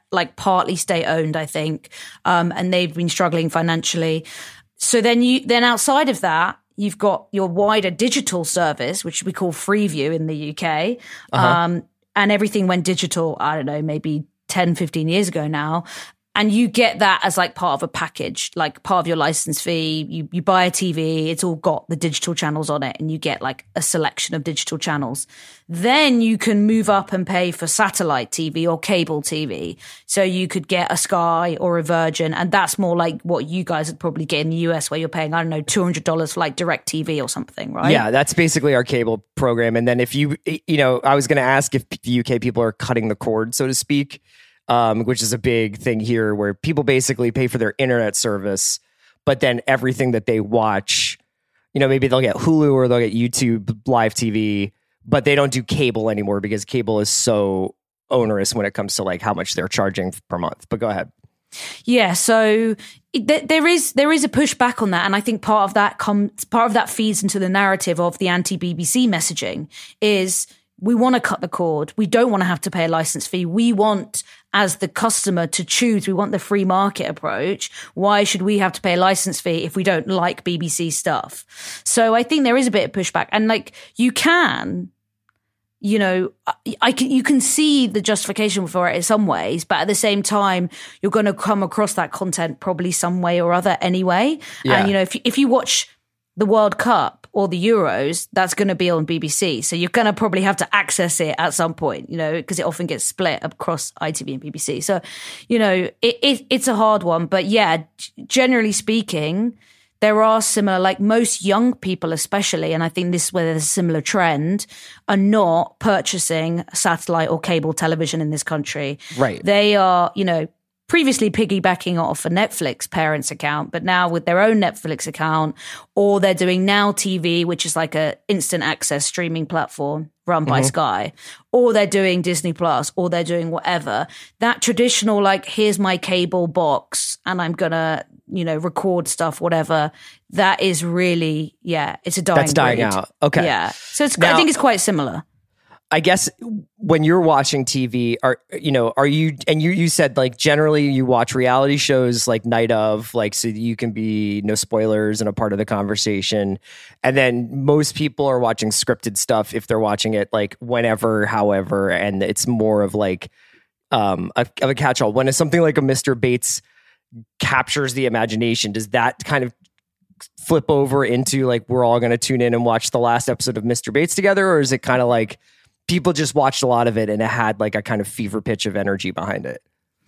like partly state owned, I think, um, and they've been struggling financially. So then you then outside of that, you've got your wider digital service, which we call Freeview in the U K, uh-huh. um, and everything went digital. I don't know, maybe ten, fifteen years ago now. And you get that as like part of a package, like part of your license fee. You you buy a T V, it's all got the digital channels on it, and you get like a selection of digital channels. Then you can move up and pay for satellite T V or cable T V. So you could get a Sky or a Virgin, and that's more like what you guys would probably get in the U S, where you're paying, I don't know, two hundred dollars for like DirecTV or something, right? Yeah, that's basically our cable program. And then if you, you know, I was going to ask if the U K people are cutting the cord, so to speak. Um, which is a big thing here, where people basically pay for their internet service, but then everything that they watch, you know, maybe they'll get Hulu or they'll get YouTube live T V, but they don't do cable anymore because cable is so onerous when it comes to like how much they're charging per month. But go ahead. Yeah, so th- there is there is a pushback on that, and I think part of that comes part of that feeds into the narrative of the anti-B B C messaging is we want to cut the cord. We don't want to have to pay a license fee. We want, as the customer, to choose. We want the free market approach. Why should we have to pay a license fee if we don't like B B C stuff? So I think there is a bit of pushback. And like, you can, you know, I can, you can see the justification for it in some ways, but at the same time, you're going to come across that content probably some way or other anyway. Yeah. And, you know, if if you watch the World Cup or the Euros, that's going to be on B B C. So you're going to probably have to access it at some point, you know, because it often gets split across I T V and B B C. So, you know, it, it, it's a hard one. But yeah, generally speaking, there are similar, like most young people especially, and I think this is where there's a similar trend, are not purchasing satellite or cable television in this country. Right. They are, you know, previously piggybacking off a Netflix parents account, but now with their own Netflix account, or they're doing Now T V, which is like a instant access streaming platform run by mm-hmm. Sky, or they're doing Disney Plus, or they're doing whatever. That traditional, like, here's my cable box and I'm gonna, you know, record stuff, whatever. That is really, yeah, it's a dying That's dying breed. out. Okay. Yeah. So it's, Now, I think it's quite similar. I guess when you're watching T V, are you know, are you and you you said like generally you watch reality shows like night of, like so you can be no spoilers and a part of the conversation. And then most people are watching scripted stuff if they're watching it like whenever, however, and it's more of like um a, of a catch-all. When it's something like a Mister Bates captures the imagination, does that kind of flip over into like we're all going to tune in and watch the last episode of Mister Bates together, or is it kind of like people just watched a lot of it and it had like a kind of fever pitch of energy behind it?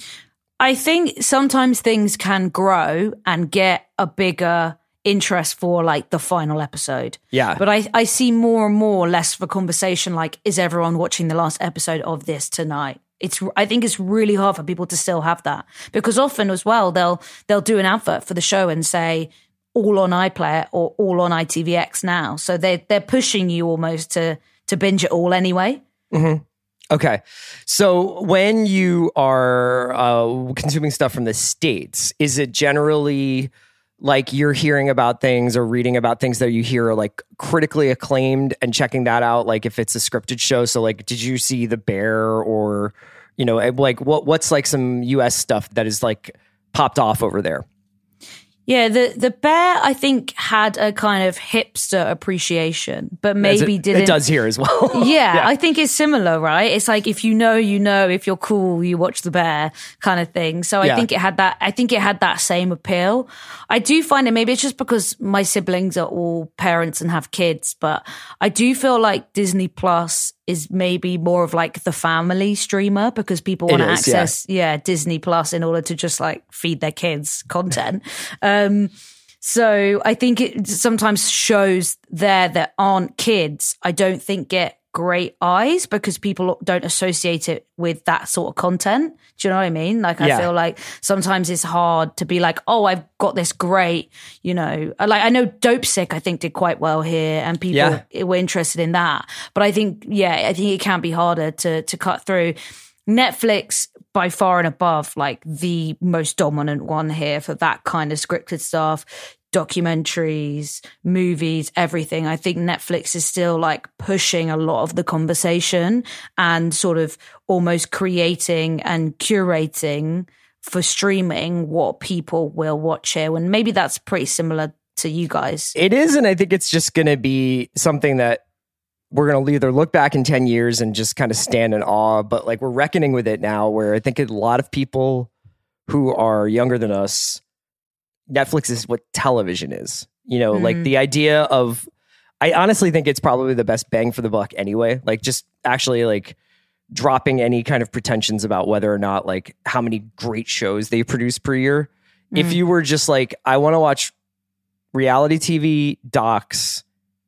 I think sometimes things can grow and get a bigger interest for like the final episode. Yeah. But I, I see more and more less of a conversation like, is everyone watching the last episode of this tonight? It's, I think it's really hard for people to still have that, because often as well, they'll, they'll do an advert for the show and say all on iPlayer or all on I T V X now. So they, they're pushing you almost to, to binge it all anyway. Mm-hmm. Okay. So when you are uh, consuming stuff from the States, is it generally like you're hearing about things or reading about things that you hear are like critically acclaimed and checking that out? Like if it's a scripted show. So like, did you see The Bear, or, you know, like what, what's like some U S stuff that is like popped off over there? Yeah, the the Bear, I think, had a kind of hipster appreciation, but maybe it, didn't. It does here as well. yeah, yeah, I think it's similar, right? It's like if you know, you know. If you're cool, you watch The Bear, kind of thing. So I yeah. think it had that. I think it had that same appeal. I do find it. Maybe it's just because my siblings are all parents and have kids, but I do feel like Disney Plus is maybe more of like the family streamer, because people want to access yeah. yeah Disney Plus in order to just like feed their kids content. um so I think it sometimes shows there that aren't kids, I don't think get great eyes, because people don't associate it with that sort of content. Do you know what I mean? Like, I yeah. feel like sometimes it's hard to be like, oh, I've got this great, you know, like I know Dope Sick, I think, did quite well here, and people yeah. were interested in that. But I think, yeah, I think it can be harder to to cut through. Netflix, by far and above, like the most dominant one here for that kind of scripted stuff. documentaries, movies, everything. I think Netflix is still like pushing a lot of the conversation and sort of almost creating and curating for streaming what people will watch here. And maybe that's pretty similar to you guys. It is, and I think it's just going to be something that we're going to either look back in ten years and just kind of stand in awe, but like we're reckoning with it now, where I think a lot of people who are younger than us, Netflix is what television is. You know, mm. like the idea of, I honestly think it's probably the best bang for the buck anyway. Like just actually like dropping any kind of pretensions about whether or not like how many great shows they produce per year. Mm. If you were just like, I want to watch reality T V, docs,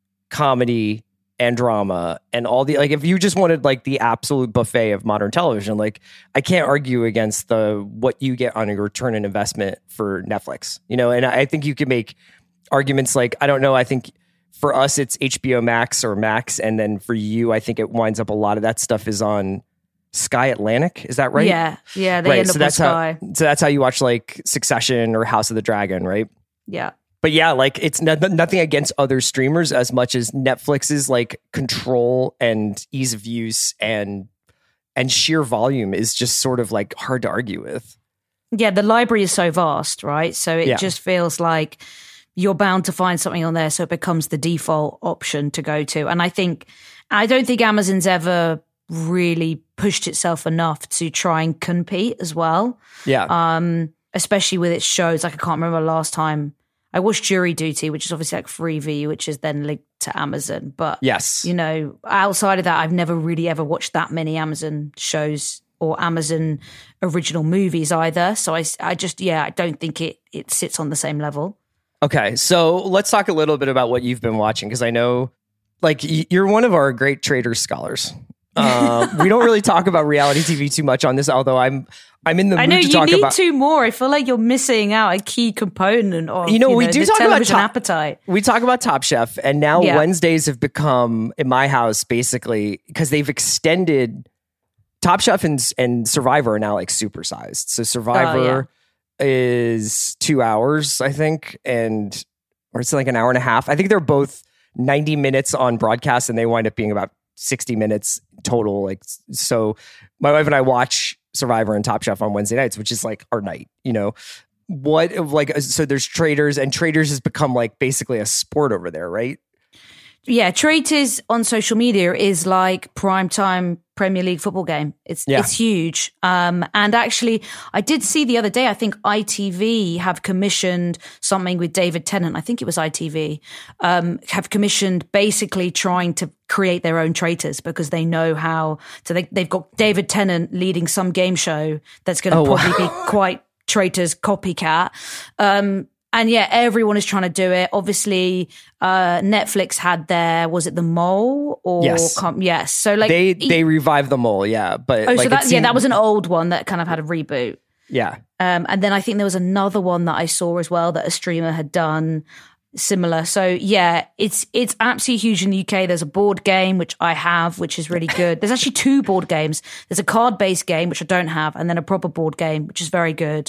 comedy, and drama, and all the, like, if you just wanted like the absolute buffet of modern television, like I can't argue against the what you get on a return on investment for Netflix, you know. And I think you can make arguments like, I don't know, I think for us it's H B O Max or Max, and then for you I think it winds up a lot of that stuff is on Sky Atlantic, is that right? Yeah, yeah, they right. end up so that's on Sky. How, so that's how you watch like Succession or House of the Dragon, right? Yeah. But yeah, like it's no, nothing against other streamers as much as Netflix's like control and ease of use and and sheer volume is just sort of like hard to argue with. Yeah, the library is so vast, right? So it Yeah. just feels like you're bound to find something on there, so it becomes the default option to go to. And I think, I don't think Amazon's ever really pushed itself enough to try and compete as well. Yeah. Um, especially with its shows. Like I can't remember last time I watched Jury Duty, which is obviously like Freevee, which is then linked to Amazon. But, yes. you know, outside of that, I've never really ever watched that many Amazon shows or Amazon original movies either. So I, I just, yeah, I don't think it it sits on the same level. Okay, so let's talk a little bit about what you've been watching, because I know, like, y- you're one of our great Trader scholars. Uh, we don't really talk about reality T V too much on this, although I'm I'm in the I mood know to you talk need about. to more. I feel like you're missing out a key component of You know, you we know, do the talk about television top- appetite. We talk about Top Chef, and now Yeah. Wednesdays have become, in my house, basically, because they've extended Top Chef and, and Survivor are now like supersized. So Survivor is two hours, I think, and or it's like an hour and a half. I think they're both ninety minutes on broadcast, and they wind up being about sixty minutes total. Like, so my wife and I watch Survivor and Top Chef on Wednesday nights, which is like our night, you know. What like so there's Traders, and Traders has become like basically a sport over there, right? Yeah, Traitors on social media is like primetime Premier League football game. It's Yeah. it's huge. Um, and actually, I did see the other day, I think I T V have commissioned something with David Tennant. I think it was I T V, um, have commissioned basically trying to create their own Traitors because they know how to, they, they've got David Tennant leading some game show that's going to Oh, wow. probably be quite Traitors copycat. Um, And yeah, everyone is trying to do it. Obviously, uh, Netflix had their, was it The Mole? Or Yes. com- yes. So like they e- they revived the mole, yeah. But oh, like so it that yeah, seemed- that was an old one that kind of had a reboot. yeah. Um, and then I think there was another one that I saw as well that a streamer had done similar. So yeah, it's it's absolutely huge in the U K. There's a board game which I have, which is really good. There's actually two board games. There's a card-based game which I don't have, and then a proper board game which is very good.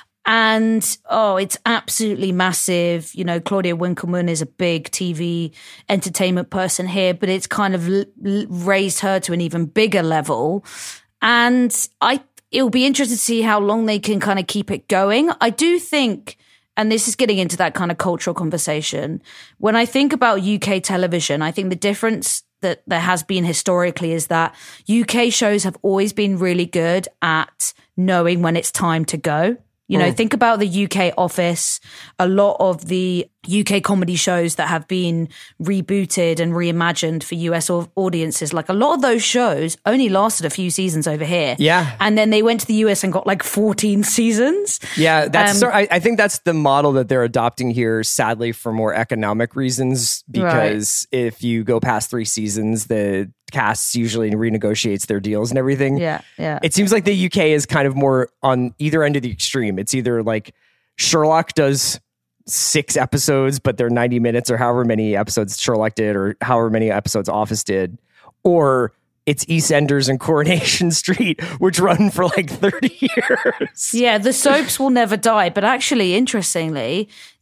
And oh, it's absolutely massive. You know, Claudia Winkleman is a big T V entertainment person here, but it's kind of l- l- raised her to an even bigger level. And I, it'll be interesting to see how long they can kind of keep it going. I do think, and this is getting into that kind of cultural conversation. When I think about U K television, I think the difference that there has been historically is that U K shows have always been really good at knowing when it's time to go. You know, Mm. think about the U K Office, a lot of the U K comedy shows that have been rebooted and reimagined for U S au- audiences. Like a lot of those shows only lasted a few seasons over here. Yeah. And then they went to the U S and got like fourteen seasons. Yeah, that's Um, sort- I, I think that's the model that they're adopting here, sadly, for more economic reasons. Because if you go past three seasons, the cast usually renegotiates their deals and everything. Yeah, yeah. It seems like the U K is kind of more on either end of the extreme. It's either like Sherlock does six episodes, but they're ninety minutes, or however many episodes Sherlock did, or however many episodes Office did, or it's EastEnders and Coronation Street, which run for like thirty years. Yeah, the soaps will never die. But actually, interestingly,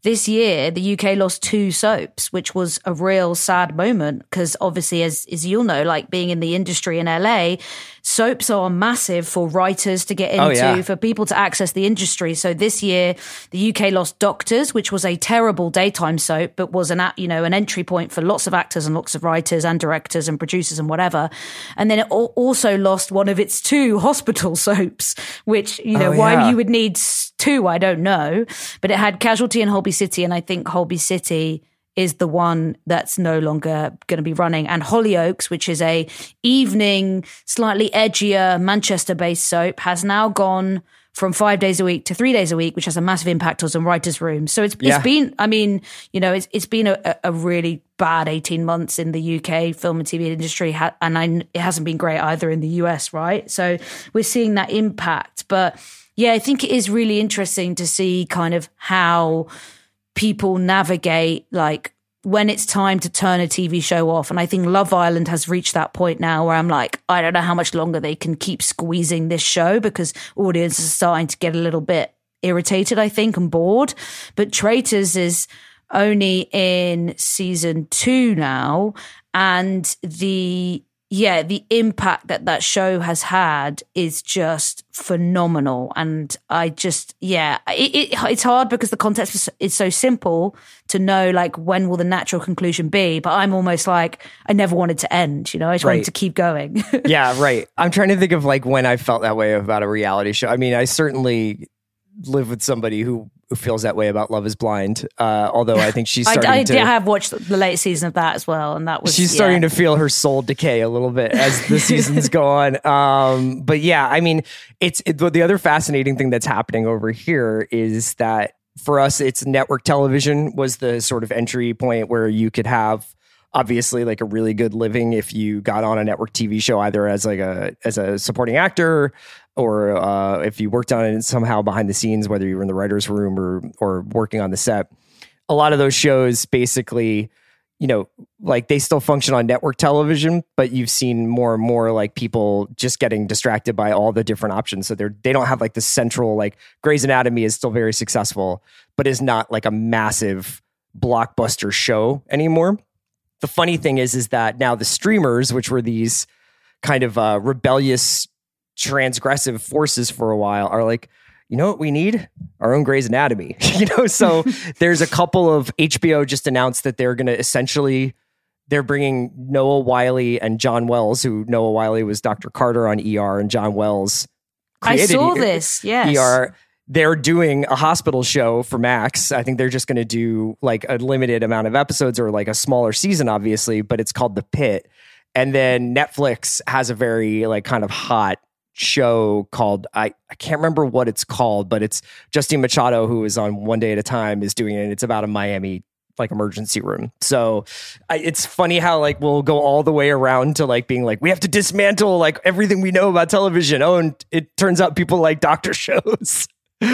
this year, the U K lost two soaps, which was a real sad moment because obviously, as, as you'll know, like being in the industry in L A, soaps are massive for writers to get into, Oh, yeah. for people to access the industry. So this year, the U K lost Doctors, which was a terrible daytime soap, but was an, a- you know, an entry point for lots of actors and lots of writers and directors and producers and whatever. And then it al- also lost one of its two hospital soaps, which, you know, Oh, why yeah. you would need s- two, I don't know. But it had Casualty and Holby City, and I think Holby City is the one that's no longer going to be running. And Hollyoaks, which is a evening, slightly edgier Manchester-based soap, has now gone from five days a week to three days a week, which has a massive impact on writers' rooms. So it's Yeah. it's been, I mean, you know, it's it's been a, a really bad eighteen months in the U K film and T V industry, ha- and I, it hasn't been great either in the U S, right? So we're seeing that impact. But yeah, I think it is really interesting to see kind of how people navigate like when it's time to turn a T V show off. And I think Love Island has reached that point now where I'm like, I don't know how much longer they can keep squeezing this show because audiences are starting to get a little bit irritated, I think, and bored. But Traitors is only in season two now. And the, yeah, the impact that that show has had is just phenomenal. And I just, yeah, it, it, it's hard because the context is, is so simple to know, like, when will the natural conclusion be? But I'm almost like, I never wanted to end, you know, I just Right. wanted to keep going. Yeah, right. I'm trying to think of like when I felt that way about a reality show. I mean, I certainly live with somebody who, who feels that way about Love is Blind. Uh, although I think she's I, starting I to... did have watched the latest season of that as well. And that was, She's yeah. starting to feel her soul decay a little bit as the seasons go on. Um, but yeah, I mean, it's it, the other fascinating thing that's happening over here is that for us, it's network television was the sort of entry point where you could have obviously like a really good living if you got on a network T V show, either as like a as a supporting actor or uh, if you worked on it somehow behind the scenes, whether you were in the writer's room or or working on the set. A lot of those shows basically, you know, like they still function on network television, but you've seen more and more like people just getting distracted by all the different options. So they're, they don't have like the central, like Grey's Anatomy is still very successful, but is not like a massive blockbuster show anymore. The funny thing is, is that now the streamers, which were these kind of uh, rebellious, transgressive forces for a while, are like, you know what we need? Our own Grey's Anatomy. you know, so there's a couple of H B O just announced that they're going to essentially, they're bringing Noah Wyle and John Wells, who Noah Wyle was Doctor Carter on E R, and John Wells I created saw E- this, yes. E R. They're doing a hospital show for Max. I think they're just going to do like a limited amount of episodes or like a smaller season, obviously, but it's called The Pit. And then Netflix has a very like kind of hot show called, I, I can't remember what it's called, but it's Justine Machado, who is on One Day at a Time, is doing it. And it's about a Miami like emergency room. So I, it's funny how like we'll go all the way around to like being like, we have to dismantle like everything we know about television. Oh, and it turns out people like doctor shows.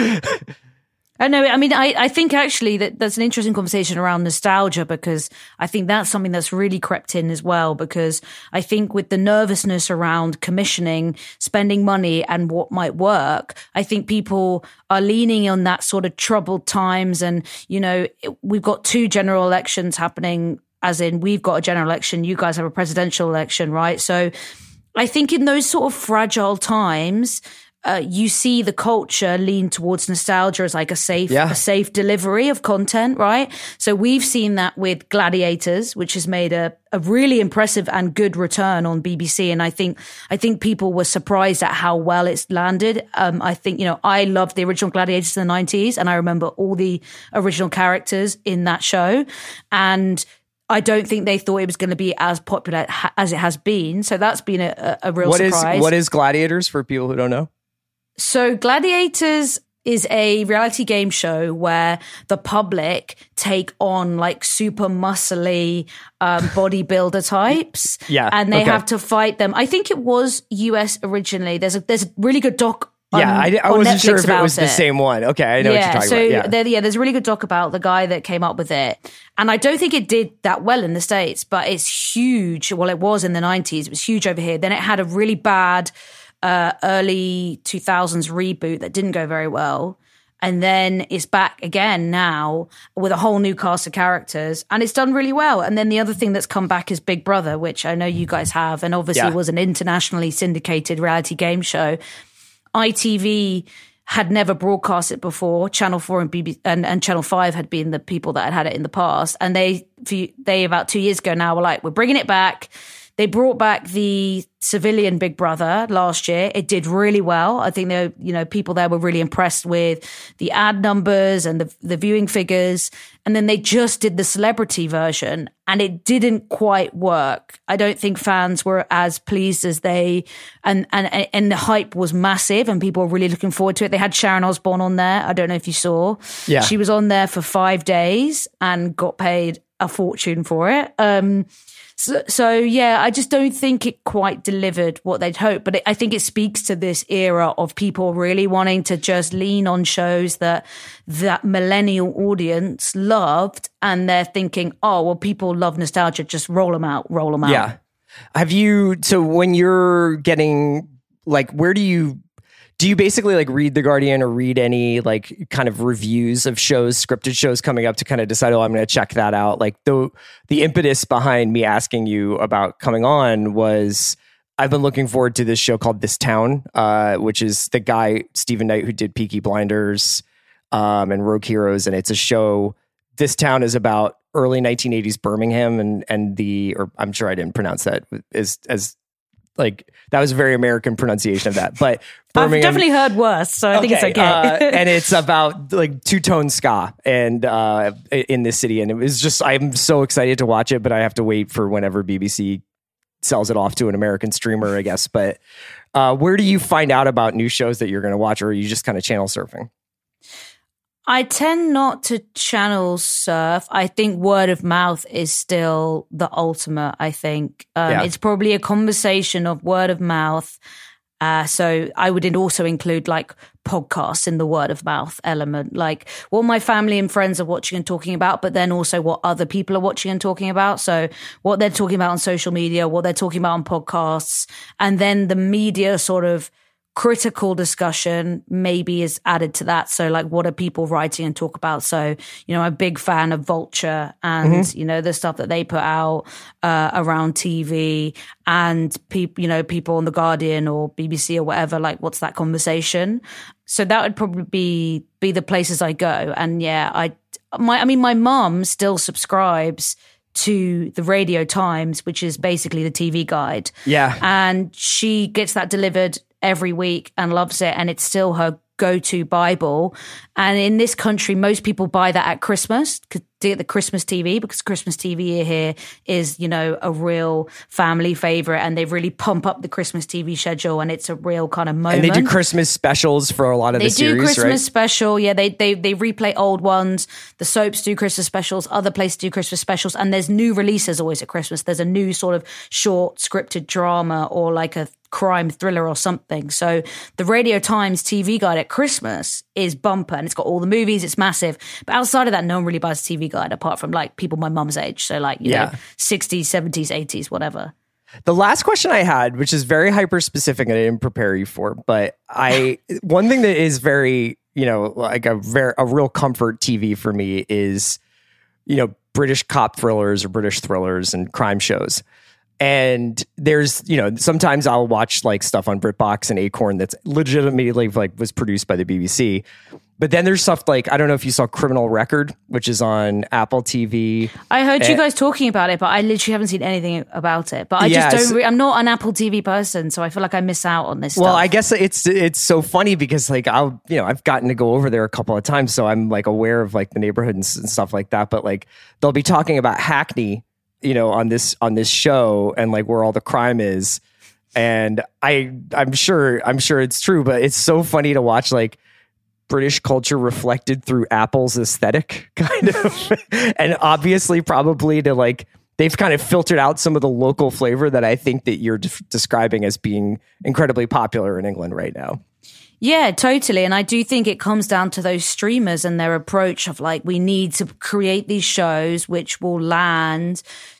I know. I mean, I, I think actually that that's an interesting conversation around nostalgia, because I think that's something that's really crept in as well, because I think with the nervousness around commissioning, spending money and what might work, I think people are leaning on that sort of troubled times. And, you know, we've got two general elections happening, as in we've got a general election, you guys have a presidential election, right? So I think in those sort of fragile times, Uh, you see the culture lean towards nostalgia as like a safe, Yeah. a safe delivery of content, right? So we've seen that with Gladiators, which has made a, a really impressive and good return on B B C. And I think, I think people were surprised at how well it's landed. Um, I think, you know, I loved the original Gladiators in the nineties, and I remember all the original characters in that show. And I don't think they thought it was going to be as popular ha- as it has been. So that's been a, a, a real What is surprise. what is Gladiators for people who don't know? So Gladiators is a reality game show where the public take on like super muscly um, bodybuilder types. Yeah, And they okay. have to fight them. I think it was U S originally. There's a there's a really good doc on, Yeah, I, I on wasn't Netflix sure if it about was the same one. Okay, I know yeah, what you're talking so about. Yeah. there, yeah, there's a really good doc about the guy that came up with it. And I don't think it did that well in the States, but it's huge. Well, it was in the nineties. It was huge over here. Then it had a really bad uh, early two thousands reboot that didn't go very well. And then it's back again now with a whole new cast of characters, and it's done really well. And then the other thing that's come back is Big Brother, which I know you guys have, and obviously yeah. was an internationally syndicated reality game show. I T V had never broadcast it before. Channel four and B B C and, and Channel five had been the people that had had it in the past. And they, they about two years ago now were like, we're bringing it back. They brought back the civilian Big Brother last year. It did really well. I think there, you know, people there were really impressed with the ad numbers and the, the viewing figures. And then they just did the celebrity version, and it didn't quite work. I don't think fans were as pleased as they, and and and the hype was massive, and people were really looking forward to it. They had Sharon Osbourne on there. I don't know if you saw. Yeah, she was on there for five days and got paid a fortune for it. Um, So, so, yeah, I just don't think it quite delivered what they'd hoped. But it, I think it speaks to this era of people really wanting to just lean on shows that that millennial audience loved. And they're thinking, oh, well, people love nostalgia. Just roll them out, roll them out. Yeah. Have you, so when you're getting, like, where do you, do you basically like read The Guardian or read any like kind of reviews of shows, scripted shows coming up to kind of decide, oh, I'm going to check that out? Like the the impetus behind me asking you about coming on was I've been looking forward to this show called This Town, uh, which is the guy, Stephen Knight, who did Peaky Blinders um, and Rogue Heroes. And it's a show, This Town is about early nineteen eighties Birmingham and and the, or I'm sure I didn't pronounce that as, as like, that was a very American pronunciation of that, but Birmingham, I've definitely heard worse, so I okay, think it's okay. uh, and it's about like two-tone ska and uh, in this city, and it was just, I'm so excited to watch it, but I have to wait for whenever B B C sells it off to an American streamer, I guess. But uh, where do you find out about new shows that you're going to watch, or are you just kind of channel surfing? I tend not to channel surf. I think word of mouth is still the ultimate, I think. Um, Yeah. It's probably a conversation of word of mouth. Uh, so I would also include like podcasts in the word of mouth element, like what my family and friends are watching and talking about, but then also what other people are watching and talking about. So what they're talking about on social media, what they're talking about on podcasts, and then the media sort of critical discussion maybe is added to that. So like, what are people writing and talk about? So, you know, I'm a big fan of Vulture and, mm-hmm. you know, the stuff that they put out uh, around T V and people, you know, people on The Guardian or B B C or whatever, like what's that conversation? So that would probably be, be the places I go. And yeah, I, my, I mean, my mum still subscribes to the Radio Times, which is basically the T V guide. Yeah. And she gets that delivered every week and loves it, and it's still her go-to Bible. And in this country, most people buy that at Christmas to get the Christmas T V, because Christmas T V here is, you know, a real family favorite, and they really pump up the Christmas T V schedule, and it's a real kind of moment. And they do Christmas specials for a lot of they the series, do Christmas right? special. Yeah, they, they they replay old ones. The soaps do Christmas specials. Other places do Christmas specials. And there's new releases always at Christmas. There's a new sort of short scripted drama or like a crime thriller or something. So the Radio Times T V guide at Christmas is bumper, and it's got all the movies. It's massive. But outside of that, no one really buys a T V guide apart from like people my mum's age. So like, you Yeah. know, sixties, seventies, eighties, whatever. The last question I had, which is very hyper specific and I didn't prepare you for, but I, one thing that is very, you know, like a very, a real comfort T V for me is, you know, British cop thrillers or British thrillers and crime shows. And there's, you know, sometimes I'll watch like stuff on BritBox and Acorn that's legitimately like was produced by the B B C. But then there's stuff like, I don't know if you saw Criminal Record, which is on Apple T V. I heard and, you guys talking about it, but I literally haven't seen anything about it. But I Yeah, just don't, so- re- I'm not an Apple T V person, so I feel like I miss out on this Well, stuff. I guess it's it's so funny because like I'll you know I've gotten to go over there a couple of times, so I'm like aware of like the neighborhood and, s- and stuff like that. But like they'll be talking about Hackney, you know, on this on this show and like where all the crime is, and I I'm sure I'm sure it's true, but it's so funny to watch like British culture reflected through Apple's aesthetic, kind of, and obviously probably to like. They've kind of filtered out some of the local flavor that I think that you're de- describing as being incredibly popular in England right now. Yeah, totally. And I do think it comes down to those streamers and their approach of like, we need to create these shows which will land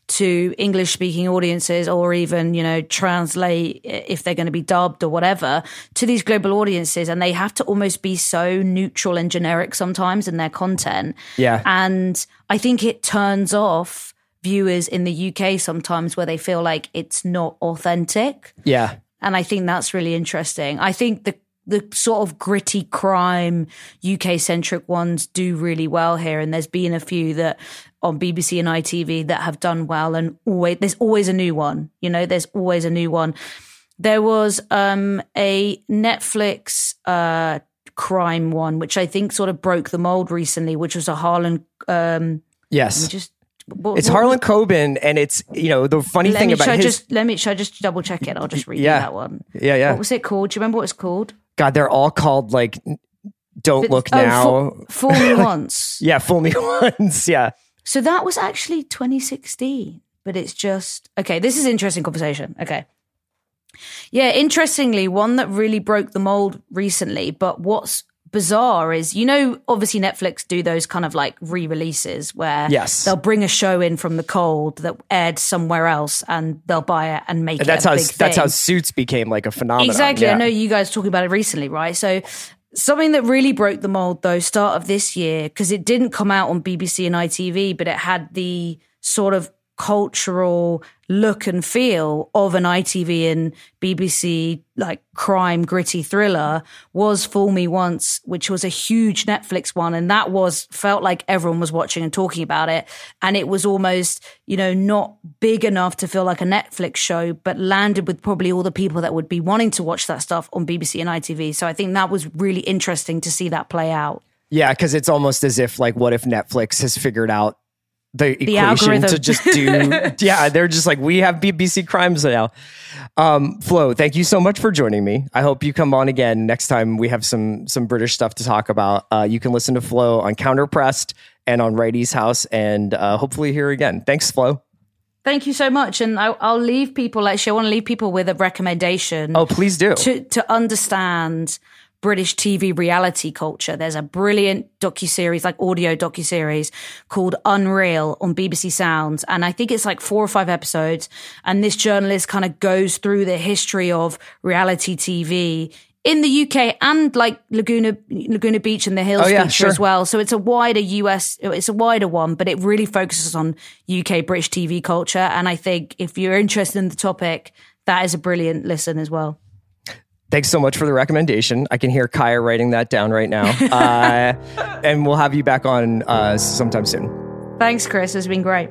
to English speaking audiences, or even, you know, translate if they're going to be dubbed or whatever to these global audiences. And they have to almost be so neutral and generic sometimes in their content. Yeah. And I think it turns off viewers in the U K sometimes where they feel like it's not authentic. Yeah. And I think that's really interesting. I think the the sort of gritty crime U K-centric ones do really well here. And there's been a few that on B B C and I T V that have done well, and always there's always a new one. You know, there's always a new one. There was um, a Netflix uh, crime one, which I think sort of broke the mold recently, which was a Harlan. Um, yes. Just what, it's what, Harlan Coben, and it's, you know, the funny let thing me, about should his... I just, let me, should I just double check it? I'll just read yeah. you that one. Yeah, yeah. What was it called? Do you remember what it's called? God, they're all called like Don't But- Look oh, Now. Fool, Fool Me Once. Yeah, Fool Me Once. Yeah. So that was actually twenty sixteen, but it's just, okay, this is an interesting conversation. Okay. Yeah, interestingly, one that really broke the mold recently, but what's bizarre is, you know, obviously Netflix do those kind of like re-releases where Yes. they'll bring a show in from the cold that aired somewhere else and they'll buy it and make And that's it a how big that's thing. how Suits became like a phenomenon. Exactly. Yeah. I know you guys talking about it recently, right? So something that really broke the mold though, start of this year, because it didn't come out on B B C and I T V, but it had the sort of cultural look and feel of an I T V and B B C like crime gritty thriller, was Fool Me Once, which was a huge Netflix one, and that was felt like everyone was watching and talking about it, and it was almost, you know, not big enough to feel like a Netflix show, but landed with probably all the people that would be wanting to watch that stuff on B B C and I T V. So I think that was really interesting to see that play out. Yeah, because it's almost as if like, what if Netflix has figured out the, The equation algorithm. to just do? Yeah, they're just like, we have B B C Crimes now. Um, Flo, thank you so much for joining me. I hope you come on again next time we have some some British stuff to talk about. Uh, you can listen to Flo on Counterpressed and on Righty's House, and uh, hopefully hear again. Thanks, Flo. Thank you so much. And I, I'll leave people, actually, I want to leave people with a recommendation. Oh, please do. To, to understand British T V reality culture. There's a brilliant docuseries, like audio docuseries called Unreal on B B C Sounds. And I think it's like four or five episodes. And this journalist kind of goes through the history of reality T V in the U K and like Laguna, Laguna Beach and the Hills Oh, yeah, feature sure. as well. So it's a wider U S, it's a wider one, but it really focuses on U K British T V culture. And I think if you're interested in the topic, that is a brilliant listen as well. Thanks so much for the recommendation. I can hear Kaya writing that down right now. Uh, and we'll have you back on uh, sometime soon. Thanks, Chris. It's been great.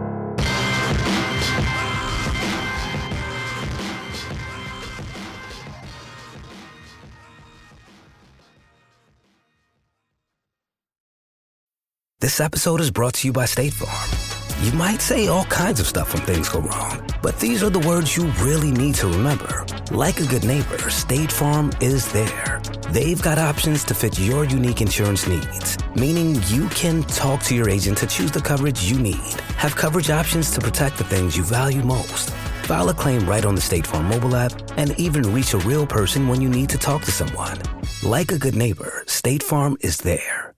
This episode is brought to you by State Farm. You might say all kinds of stuff when things go wrong, but these are the words you really need to remember. Like a good neighbor, State Farm is there. They've got options to fit your unique insurance needs, meaning you can talk to your agent to choose the coverage you need, have coverage options to protect the things you value most, file a claim right on the State Farm mobile app, and even reach a real person when you need to talk to someone. Like a good neighbor, State Farm is there.